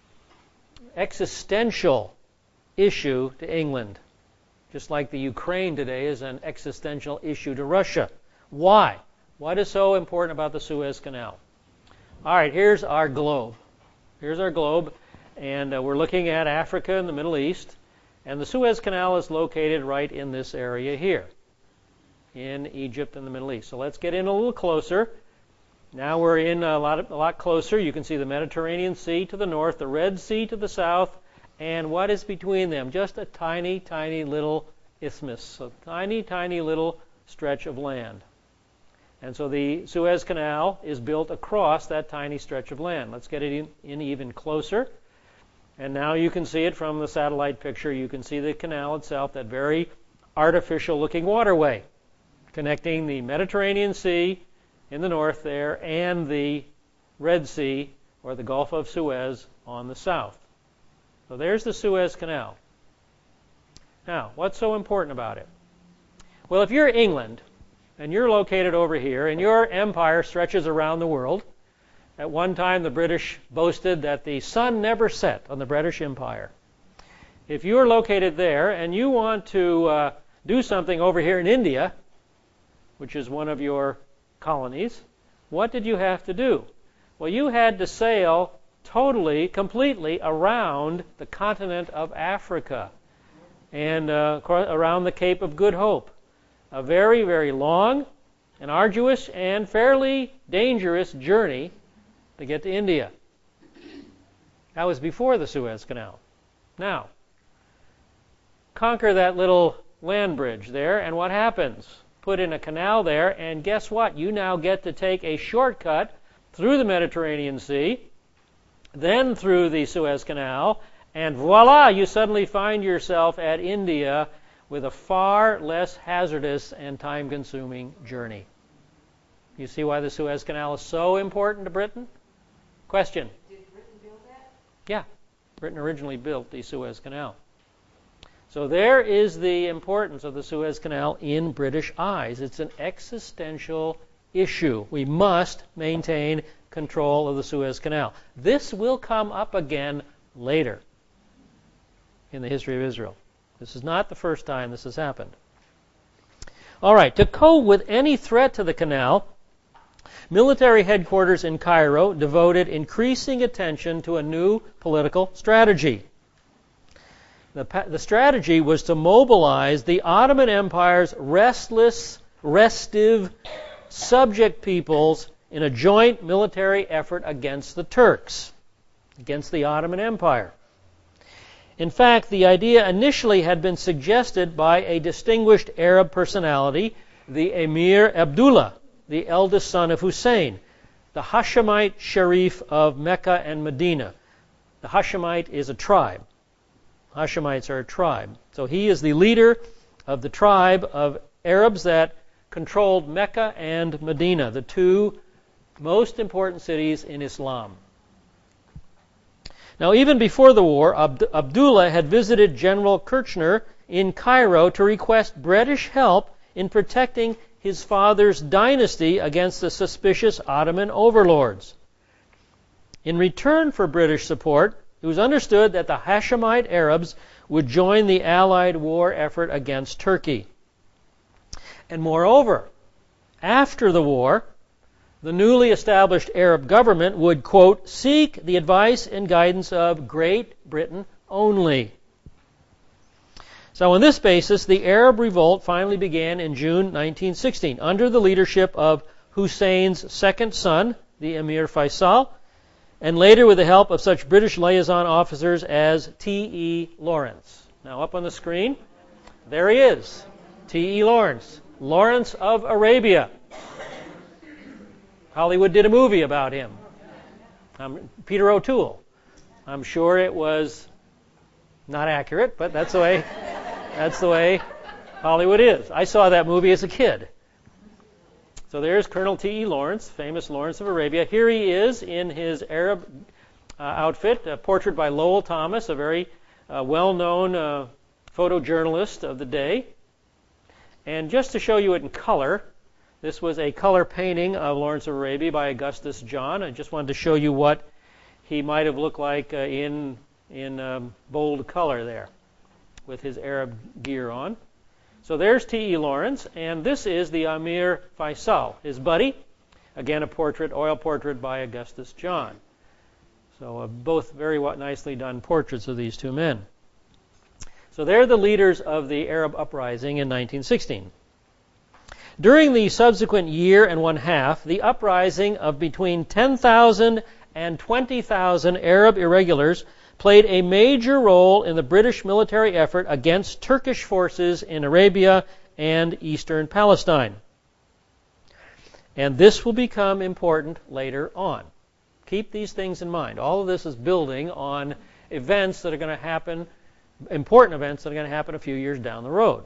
existential issue to England. Just like the Ukraine today is an existential issue to Russia. Why? What is so important about the Suez Canal? All right, here's our globe. Here's our globe, and uh, we're looking at Africa and the Middle East, and the Suez Canal is located right in this area here, in Egypt and the Middle East. So let's get in a little closer. Now we're in a lot, of, a lot closer. You can see the Mediterranean Sea to the north, the Red Sea to the south, and what is between them? Just a tiny, tiny little isthmus, a tiny, tiny little stretch of land. And so the Suez Canal is built across that tiny stretch of land. Let's get it in, in even closer. And now you can see it from the satellite picture. You can see the canal itself, that very artificial-looking waterway connecting the Mediterranean Sea in the north there and the Red Sea, or the Gulf of Suez, on the south. So there's the Suez Canal. Now, what's so important about it? Well, if you're England, and you're located over here, and your empire stretches around the world, at one time the British boasted that the sun never set on the British Empire. If you're located there, and you want to uh, do something over here in India, which is one of your colonies, what did you have to do? Well, you had to sail totally, completely around the continent of Africa and uh, around the Cape of Good Hope. A very, very long and arduous and fairly dangerous journey to get to India. That was before the Suez Canal. Now, conquer that little land bridge there, and what happens? Put in a canal there, and guess what? You now get to take a shortcut through the Mediterranean Sea, then through the Suez Canal, and voila, you suddenly find yourself at India with a far less hazardous and time-consuming journey. You see why the Suez Canal is so important to Britain? Question? Did Britain build that? Yeah, Britain originally built the Suez Canal. So there is the importance of the Suez Canal in British eyes. It's an existential issue. We must maintain control of the Suez Canal. This will come up again later in the history of Israel. This is not the first time this has happened. All right, to cope with any threat to the canal, military headquarters in Cairo devoted increasing attention to a new political strategy. The, the strategy was to mobilize the Ottoman Empire's restless, restive subject peoples in a joint military effort against the Turks, against the Ottoman Empire. In fact, the idea initially had been suggested by a distinguished Arab personality, the Emir Abdullah, the eldest son of Hussein, the Hashemite Sharif of Mecca and Medina. The Hashemite is a tribe. Hashemites are a tribe. So he is the leader of the tribe of Arabs that controlled Mecca and Medina, the two most important cities in Islam. Now, even before the war, Abd- Abdullah had visited General Kirchner in Cairo to request British help in protecting his father's dynasty against the suspicious Ottoman overlords. In return for British support, it was understood that the Hashemite Arabs would join the Allied war effort against Turkey. And moreover, after the war, the newly established Arab government would, quote, seek the advice and guidance of Great Britain only. So on this basis, the Arab revolt finally began in June nineteen sixteen under the leadership of Hussein's second son, the Emir Faisal, and later with the help of such British liaison officers as T E Lawrence. Now up on the screen, there he is, T E Lawrence, Lawrence of Arabia. Hollywood did a movie about him. Um, Peter O'Toole. I'm sure it was not accurate, but that's the way that's the way Hollywood is. I saw that movie as a kid. So there's Colonel T E Lawrence, famous Lawrence of Arabia. Here he is in his Arab uh, outfit, a portrait by Lowell Thomas, a very uh, well-known uh, photojournalist of the day. And just to show you it in color, this was a color painting of Lawrence of Arabia by Augustus John. I just wanted to show you what he might have looked like uh, in in um, bold color there with his Arab gear on. So there's T E Lawrence, and this is the Emir Faisal, his buddy. Again, a portrait, oil portrait by Augustus John. So uh, both very nicely done portraits of these two men. So they're the leaders of the Arab uprising in nineteen sixteen. During the subsequent year and one half, the uprising of between ten thousand and twenty thousand Arab irregulars played a major role in the British military effort against Turkish forces in Arabia and eastern Palestine. And this will become important later on. Keep these things in mind. All of this is building on events that are going to happen, important events that are going to happen a few years down the road.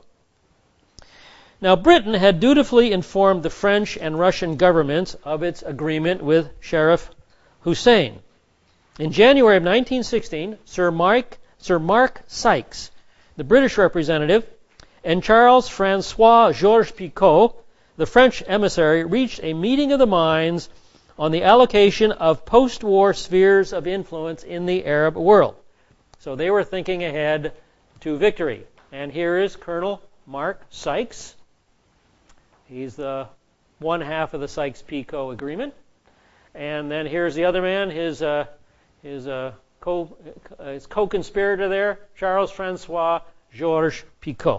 Now, Britain had dutifully informed the French and Russian governments of its agreement with Sharif Hussein. In January of nineteen sixteen, Sir Mark, Sir Mark Sykes, the British representative, and Charles Francois Georges Picot, the French emissary, reached a meeting of the minds on the allocation of post-war spheres of influence in the Arab world. So they were thinking ahead to victory. And here is Colonel Mark Sykes. He's the one half of the Sykes-Picot agreement. And then here's the other man, his uh, his, uh, co, uh, his co-conspirator there, Charles Francois Georges Picot.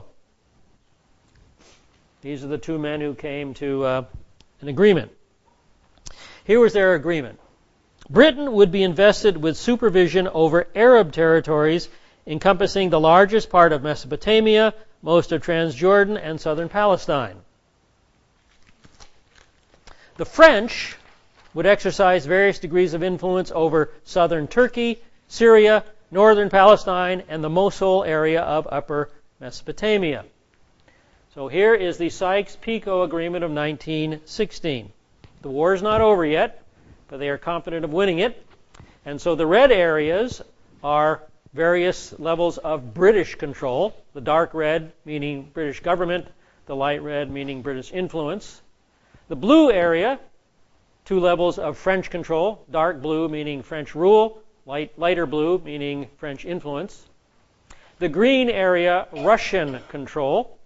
These are the two men who came to uh, an agreement. Here was their agreement. Britain would be invested with supervision over Arab territories encompassing the largest part of Mesopotamia, most of Transjordan, and southern Palestine. The French would exercise various degrees of influence over southern Turkey, Syria, northern Palestine, and the Mosul area of upper Mesopotamia. So here is the Sykes-Picot Agreement of nineteen sixteen. The war is not over yet, but they are confident of winning it. And so the red areas are various levels of British control. The dark red meaning British government, the light red meaning British influence. The blue area, two levels of French control, dark blue meaning French rule, light, lighter blue meaning French influence. The green area, Russian control,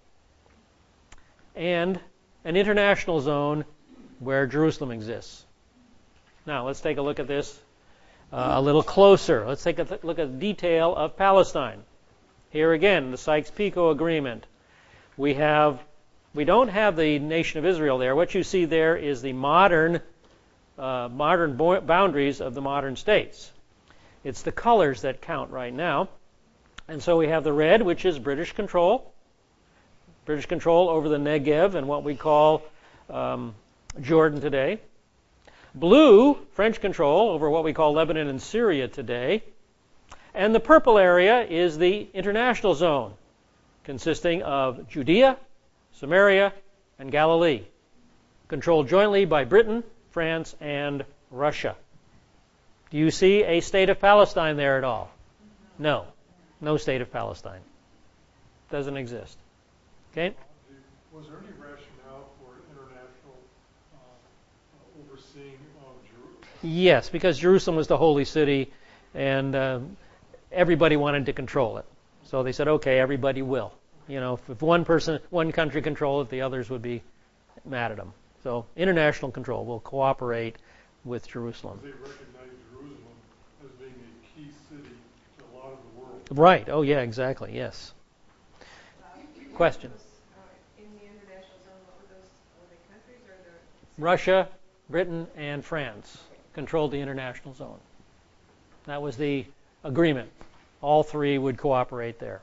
and an international zone where Jerusalem exists. Now, let's take a look at this uh, a little closer. Let's take a th- look at the detail of Palestine. Here again, the Sykes-Picot Agreement. We have, we don't have the nation of Israel there. What you see there is the modern, uh, modern bo- boundaries of the modern states. It's the colors that count right now. And so we have the red, which is British control. British control over the Negev and what we call um, Jordan today. Blue, French control over what we call Lebanon and Syria today. And the purple area is the international zone, consisting of Judea, Samaria, and Galilee, controlled jointly by Britain, France, and Russia. Do you see a state of Palestine there at all? No. No state of Palestine. Doesn't exist. Okay? Was there any rationale for international uh, overseeing of Jerusalem? Yes, because Jerusalem was the holy city, and uh, everybody wanted to control it. So they said, okay, everybody will. You know, if, if one person, one country controlled it, the others would be mad at them. So international control will cooperate with Jerusalem. They recognize Jerusalem as being a key city to a lot of the world. Right. Oh, yeah, exactly. Yes. Question. Uh, in the international zone, what were those? Were they countries or the? Russia, Britain, and France controlled the international zone. That was the agreement. All three would cooperate there.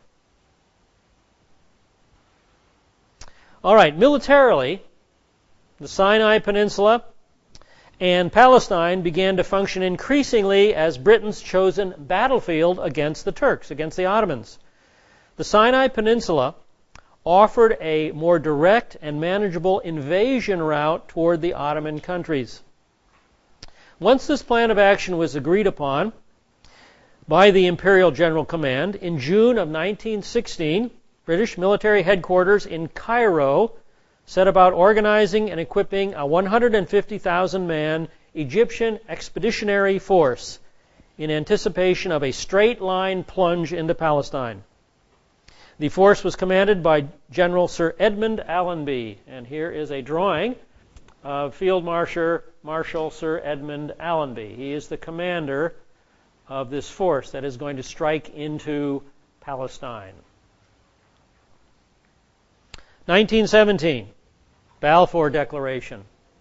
All right, militarily, the Sinai Peninsula and Palestine began to function increasingly as Britain's chosen battlefield against the Turks, against the Ottomans. The Sinai Peninsula offered a more direct and manageable invasion route toward the Ottoman countries. Once this plan of action was agreed upon by the Imperial General Command, in June of nineteen sixteen, British military headquarters in Cairo set about organizing and equipping a one hundred fifty thousand man Egyptian expeditionary force in anticipation of a straight-line plunge into Palestine. The force was commanded by General Sir Edmund Allenby, and here is a drawing of Field Marshal, Marshal Sir Edmund Allenby. He is the commander of this force that is going to strike into Palestine. nineteen seventeen, Balfour Declaration.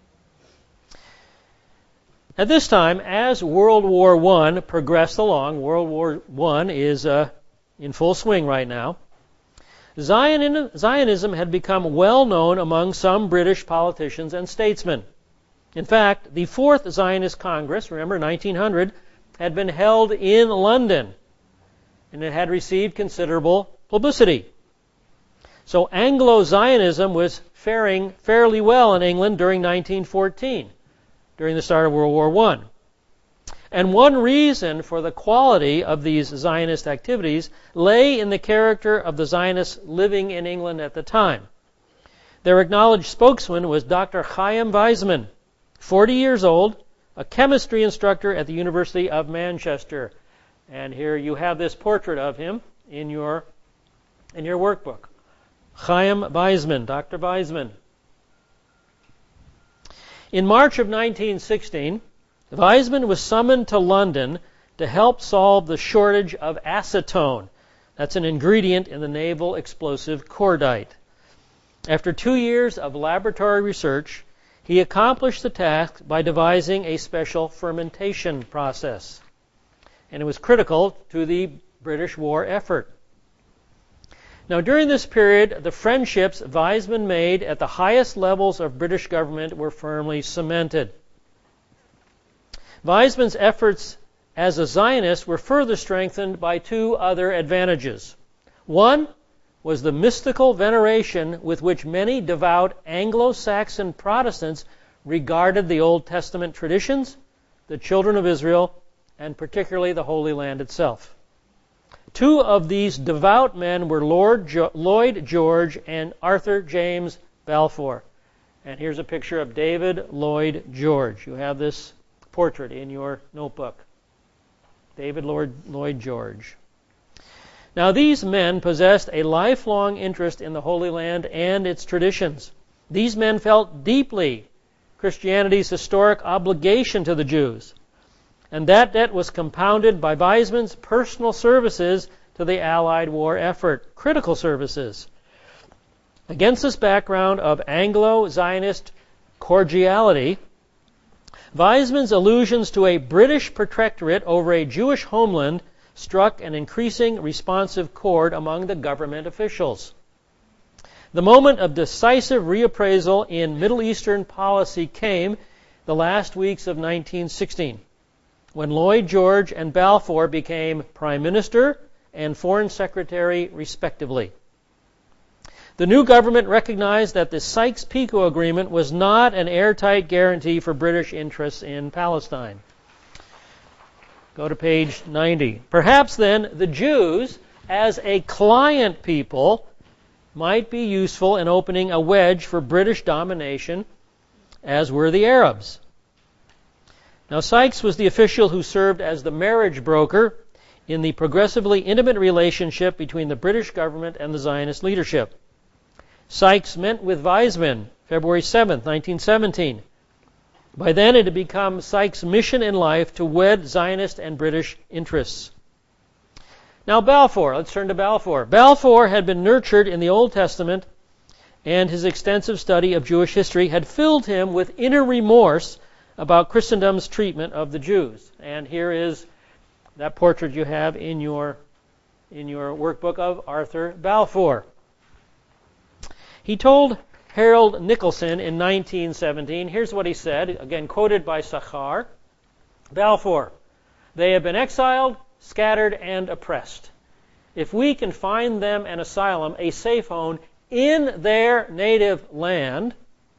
At this time, as World War One progressed along, World War One is uh, in full swing right now, Zionism had become well known among some British politicians and statesmen. In fact, the Fourth Zionist Congress, remember nineteen hundred, had been held in London, and it had received considerable publicity. So Anglo-Zionism was faring fairly well in England during nineteen fourteen, during the start of World War One. And one reason for the quality of these Zionist activities lay in the character of the Zionists living in England at the time. Their acknowledged spokesman was Doctor Chaim Weizmann, forty years old, a chemistry instructor at the University of Manchester. And here you have this portrait of him in your, in your workbook. Chaim Weizmann, Doctor Weizmann. In March of nineteen sixteen, Weizmann was summoned to London to help solve the shortage of acetone. That's an ingredient in the naval explosive cordite. After two years of laboratory research, he accomplished the task by devising a special fermentation process. And it was critical to the British war effort. Now, during this period, the friendships Weizmann made at the highest levels of British government were firmly cemented. Weizmann's efforts as a Zionist were further strengthened by two other advantages. One was the mystical veneration with which many devout Anglo-Saxon Protestants regarded the Old Testament traditions, the children of Israel, and particularly the Holy Land itself. Two of these devout men were Lord jo- Lloyd George and Arthur James Balfour. And here's a picture of David Lloyd George. You have this portrait in your notebook. David Lord Lloyd George. Now, these men possessed a lifelong interest in the Holy Land and its traditions. These men felt deeply Christianity's historic obligation to the Jews. And that debt was compounded by Weizmann's personal services to the Allied war effort, critical services. Against this background of Anglo-Zionist cordiality, Weizmann's allusions to a British protectorate over a Jewish homeland struck an increasing responsive chord among the government officials. The moment of decisive reappraisal in Middle Eastern policy came the last weeks of nineteen sixteen, when Lloyd George and Balfour became Prime Minister and Foreign Secretary, respectively. The new government recognized that the Sykes-Picot Agreement was not an airtight guarantee for British interests in Palestine. Go to page ninety. Perhaps then the Jews, as a client people, might be useful in opening a wedge for British domination, as were the Arabs. Now, Sykes was the official who served as the marriage broker in the progressively intimate relationship between the British government and the Zionist leadership. Sykes met with Weizmann February seventh, nineteen seventeen. By then it had become Sykes' mission in life to wed Zionist and British interests. Now Balfour, let's turn to Balfour. Balfour had been nurtured in the Old Testament, and his extensive study of Jewish history had filled him with inner remorse about Christendom's treatment of the Jews. And here is that portrait you have in your, in your workbook of Arthur Balfour. He told Harold Nicolson in nineteen seventeen, here's what he said, again quoted by Sachar, Balfour, they have been exiled, scattered, and oppressed. If we can find them an asylum, a safe home, in their native land,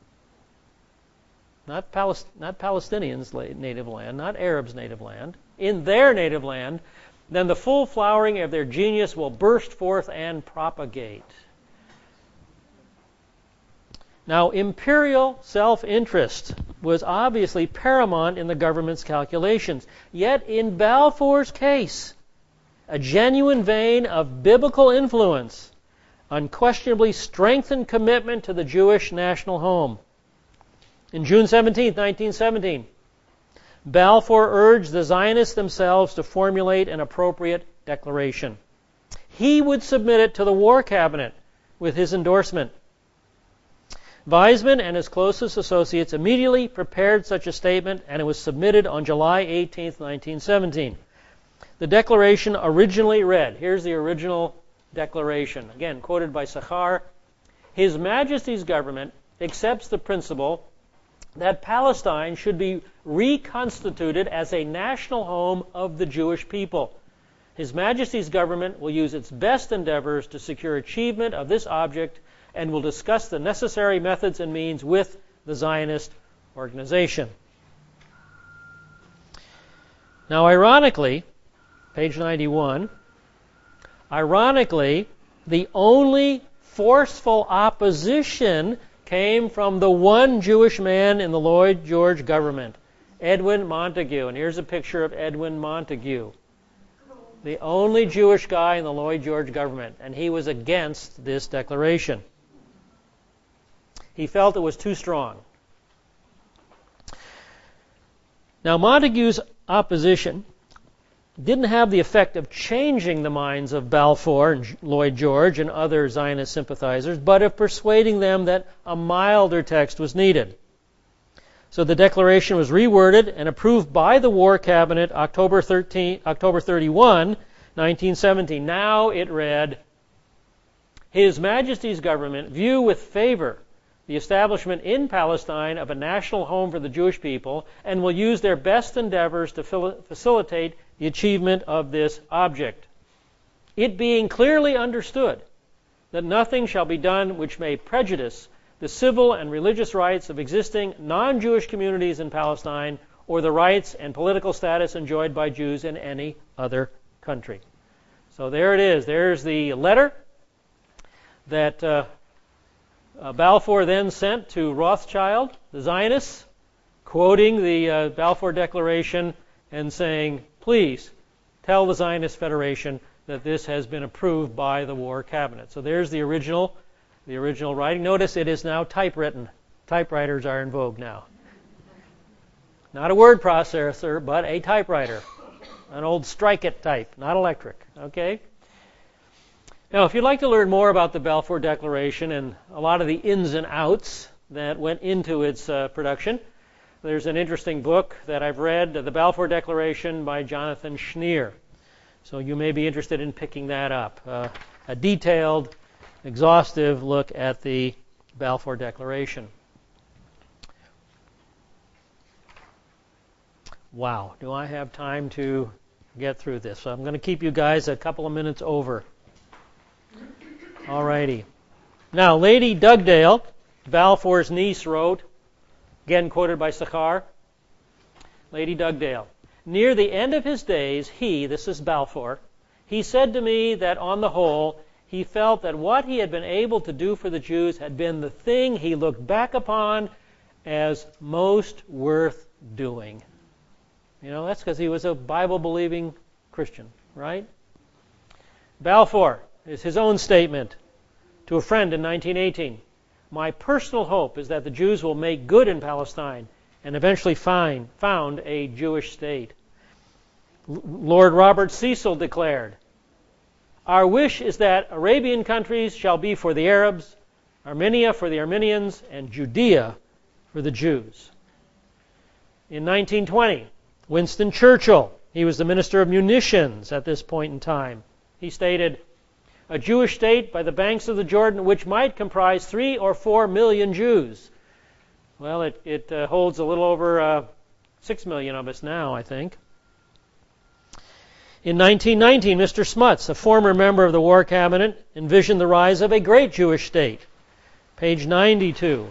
not, Palest- not Palestinians' native land, not Arabs' native land, in their native land, then the full flowering of their genius will burst forth and propagate. Now, imperial self-interest was obviously paramount in the government's calculations. Yet, in Balfour's case, a genuine vein of biblical influence unquestionably strengthened commitment to the Jewish national home. In June seventeenth, nineteen seventeen, Balfour urged the Zionists themselves to formulate an appropriate declaration. He would submit it to the War Cabinet with his endorsement. Weizmann and his closest associates immediately prepared such a statement, and it was submitted on July eighteenth, nineteen seventeen. The declaration originally read, here's the original declaration, again quoted by Sachar, His Majesty's government accepts the principle that Palestine should be reconstituted as a national home of the Jewish people. His Majesty's government will use its best endeavors to secure achievement of this object and will discuss the necessary methods and means with the Zionist organization. Now, ironically, page ninety-one, ironically, the only forceful opposition came from the one Jewish man in the Lloyd George government, Edwin Montagu. And here's a picture of Edwin Montagu, the only Jewish guy in the Lloyd George government, and he was against this declaration. He felt it was too strong. Now, Montagu's opposition didn't have the effect of changing the minds of Balfour and Lloyd George and other Zionist sympathizers, but of persuading them that a milder text was needed. So the declaration was reworded and approved by the War Cabinet October thirteenth, October thirty-first, nineteen seventeen. Now it read, His Majesty's government view with favor the establishment in Palestine of a national home for the Jewish people and will use their best endeavors to facilitate the achievement of this object. It being clearly understood that nothing shall be done which may prejudice the civil and religious rights of existing non-Jewish communities in Palestine or the rights and political status enjoyed by Jews in any other country. So there it is. There's the letter that uh, uh, Balfour then sent to Rothschild, the Zionists, quoting the uh, Balfour Declaration and saying, please tell the Zionist Federation that this has been approved by the War Cabinet. So there's the original, the original writing. Notice it is now typewritten. Typewriters are in vogue now. Not a word processor, but a typewriter. An old strike-it type, not electric. Okay? Now, if you'd like to learn more about the Balfour Declaration and a lot of the ins and outs that went into its uh, production, there's an interesting book that I've read, The Balfour Declaration by Jonathan Schneer. So you may be interested in picking that up. Uh, a detailed exhaustive look at the Balfour Declaration. Wow, do I have time to get through this? So I'm going to keep you guys a couple of minutes over. All righty. Now, Lady Dugdale, Balfour's niece, wrote, again quoted by Sachar, Lady Dugdale, near the end of his days, he, this is Balfour, he said to me that on the whole, he felt that what he had been able to do for the Jews had been the thing he looked back upon as most worth doing. You know, that's because he was a Bible-believing Christian, right? Balfour is his own statement to a friend in nineteen eighteen. My personal hope is that the Jews will make good in Palestine and eventually find, found a Jewish state. L- Lord Robert Cecil declared, our wish is that Arabian countries shall be for the Arabs, Armenia for the Armenians, and Judea for the Jews. In nineteen twenty, Winston Churchill, he was the Minister of Munitions at this point in time, he stated, a Jewish state by the banks of the Jordan which might comprise three or four million Jews. Well, it, it uh, holds a little over uh, six million of us now, I think. In nineteen nineteen, Mister Smuts, a former member of the War Cabinet, envisioned the rise of a great Jewish state. Page ninety-two.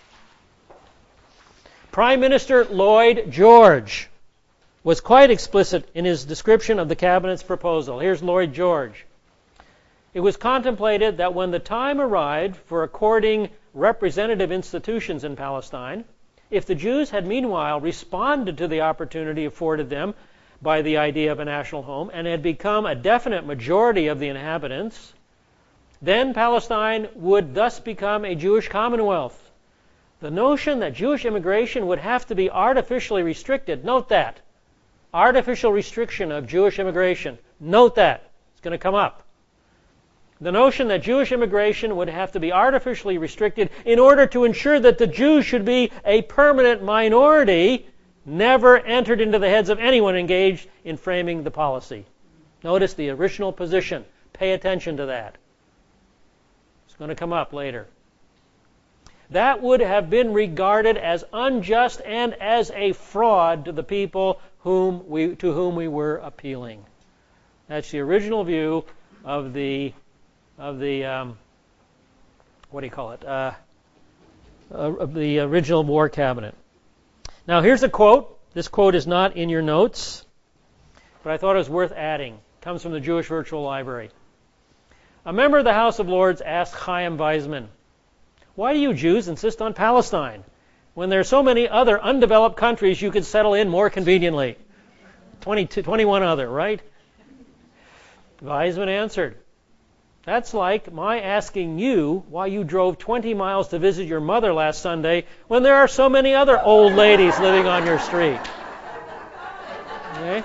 Prime Minister Lloyd George was quite explicit in his description of the Cabinet's proposal. Here's Lloyd George. It was contemplated that when the time arrived for according representative institutions in Palestine, if the Jews had meanwhile responded to the opportunity afforded them by the idea of a national home and had become a definite majority of the inhabitants, then Palestine would thus become a Jewish commonwealth. The notion that Jewish immigration would have to be artificially restricted, note that, artificial restriction of Jewish immigration, note that, it's going to come up. The notion that Jewish immigration would have to be artificially restricted in order to ensure that the Jews should be a permanent minority never entered into the heads of anyone engaged in framing the policy. Notice the original position. Pay attention to that. It's going to come up later. That would have been regarded as unjust and as a fraud to the people whom we, to whom we were appealing. That's the original view of the of the um, what do you call it? Uh, of the original War Cabinet. Now here's a quote. This quote is not in your notes, but I thought it was worth adding. It comes from the Jewish Virtual Library. A member of the House of Lords asked Chaim Weizmann, why do you Jews insist on Palestine when there are so many other undeveloped countries you could settle in more conveniently? twenty-two, twenty-one other, right? Weizmann answered, that's like my asking you why you drove twenty miles to visit your mother last Sunday when there are so many other old ladies living on your street. Okay?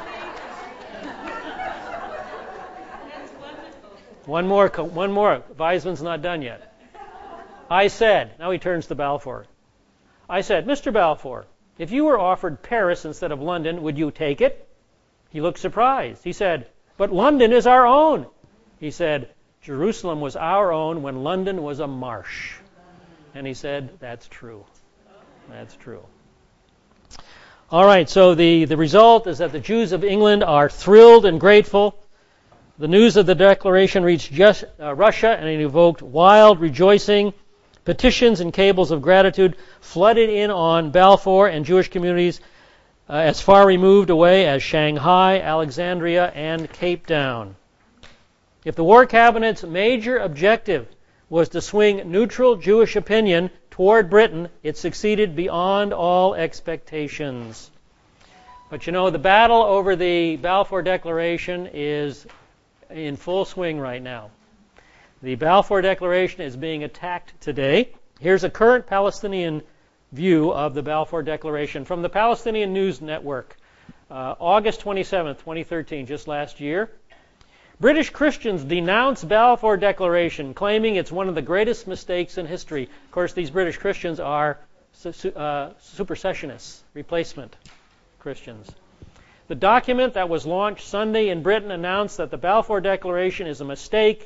One more, one more. Weizmann's not done yet. I said, now he turns to Balfour. I said, Mister Balfour, if you were offered Paris instead of London, would you take it? He looked surprised. He said, but London is our own. He said, Jerusalem was our own when London was a marsh. And he said, that's true. That's true. All right, so the, the result is that the Jews of England are thrilled and grateful. The news of the declaration reached just, uh, Russia, and it evoked wild rejoicing. Petitions and cables of gratitude flooded in on Balfour and Jewish communities uh, as far removed away as Shanghai, Alexandria, and Cape Town. If the War Cabinet's major objective was to swing neutral Jewish opinion toward Britain, it succeeded beyond all expectations. But you know, the battle over the Balfour Declaration is in full swing right now. The Balfour Declaration is being attacked today. Here's a current Palestinian view of the Balfour Declaration from the Palestinian News Network, uh, August twenty-seventh, twenty thirteen, just last year. British Christians denounce Balfour Declaration, claiming it's one of the greatest mistakes in history. Of course, these British Christians are uh, supersessionists, replacement Christians. The document that was launched Sunday in Britain announced that the Balfour Declaration is a mistake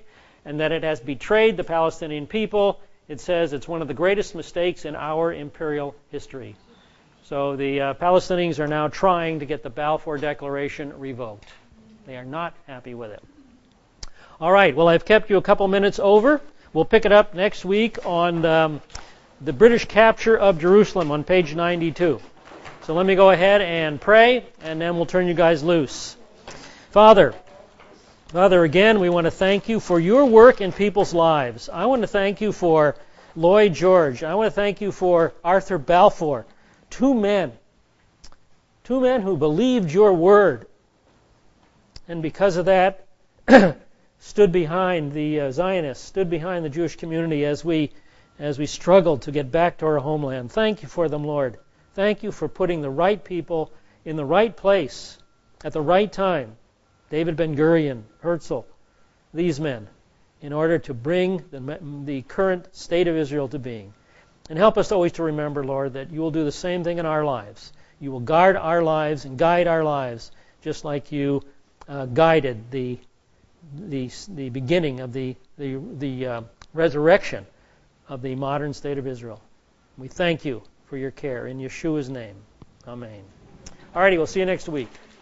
and that it has betrayed the Palestinian people. It says it's one of the greatest mistakes in our imperial history. So the uh, Palestinians are now trying to get the Balfour Declaration revoked. They are not happy with it. All right, well, I've kept you a couple minutes over. We'll pick it up next week on um, the British capture of Jerusalem on page ninety-two. So let me go ahead and pray, and then we'll turn you guys loose. Father, Father, again, we want to thank you for your work in people's lives. I want to thank you for Lloyd George. I want to thank you for Arthur Balfour. Two men. Two men who believed your word. And because of that, stood behind the uh, Zionists, stood behind the Jewish community as we as we struggled to get back to our homeland. Thank you for them, Lord. Thank you for putting the right people in the right place at the right time. David Ben-Gurion, Herzl, these men, in order to bring the, the current state of Israel to being. And help us always to remember, Lord, that you will do the same thing in our lives. You will guard our lives and guide our lives, just like you uh, guided the the the beginning of the the the uh, resurrection of the modern state of Israel. We thank you for your care in Yeshua's name. Amen. All righty, we'll see you next week.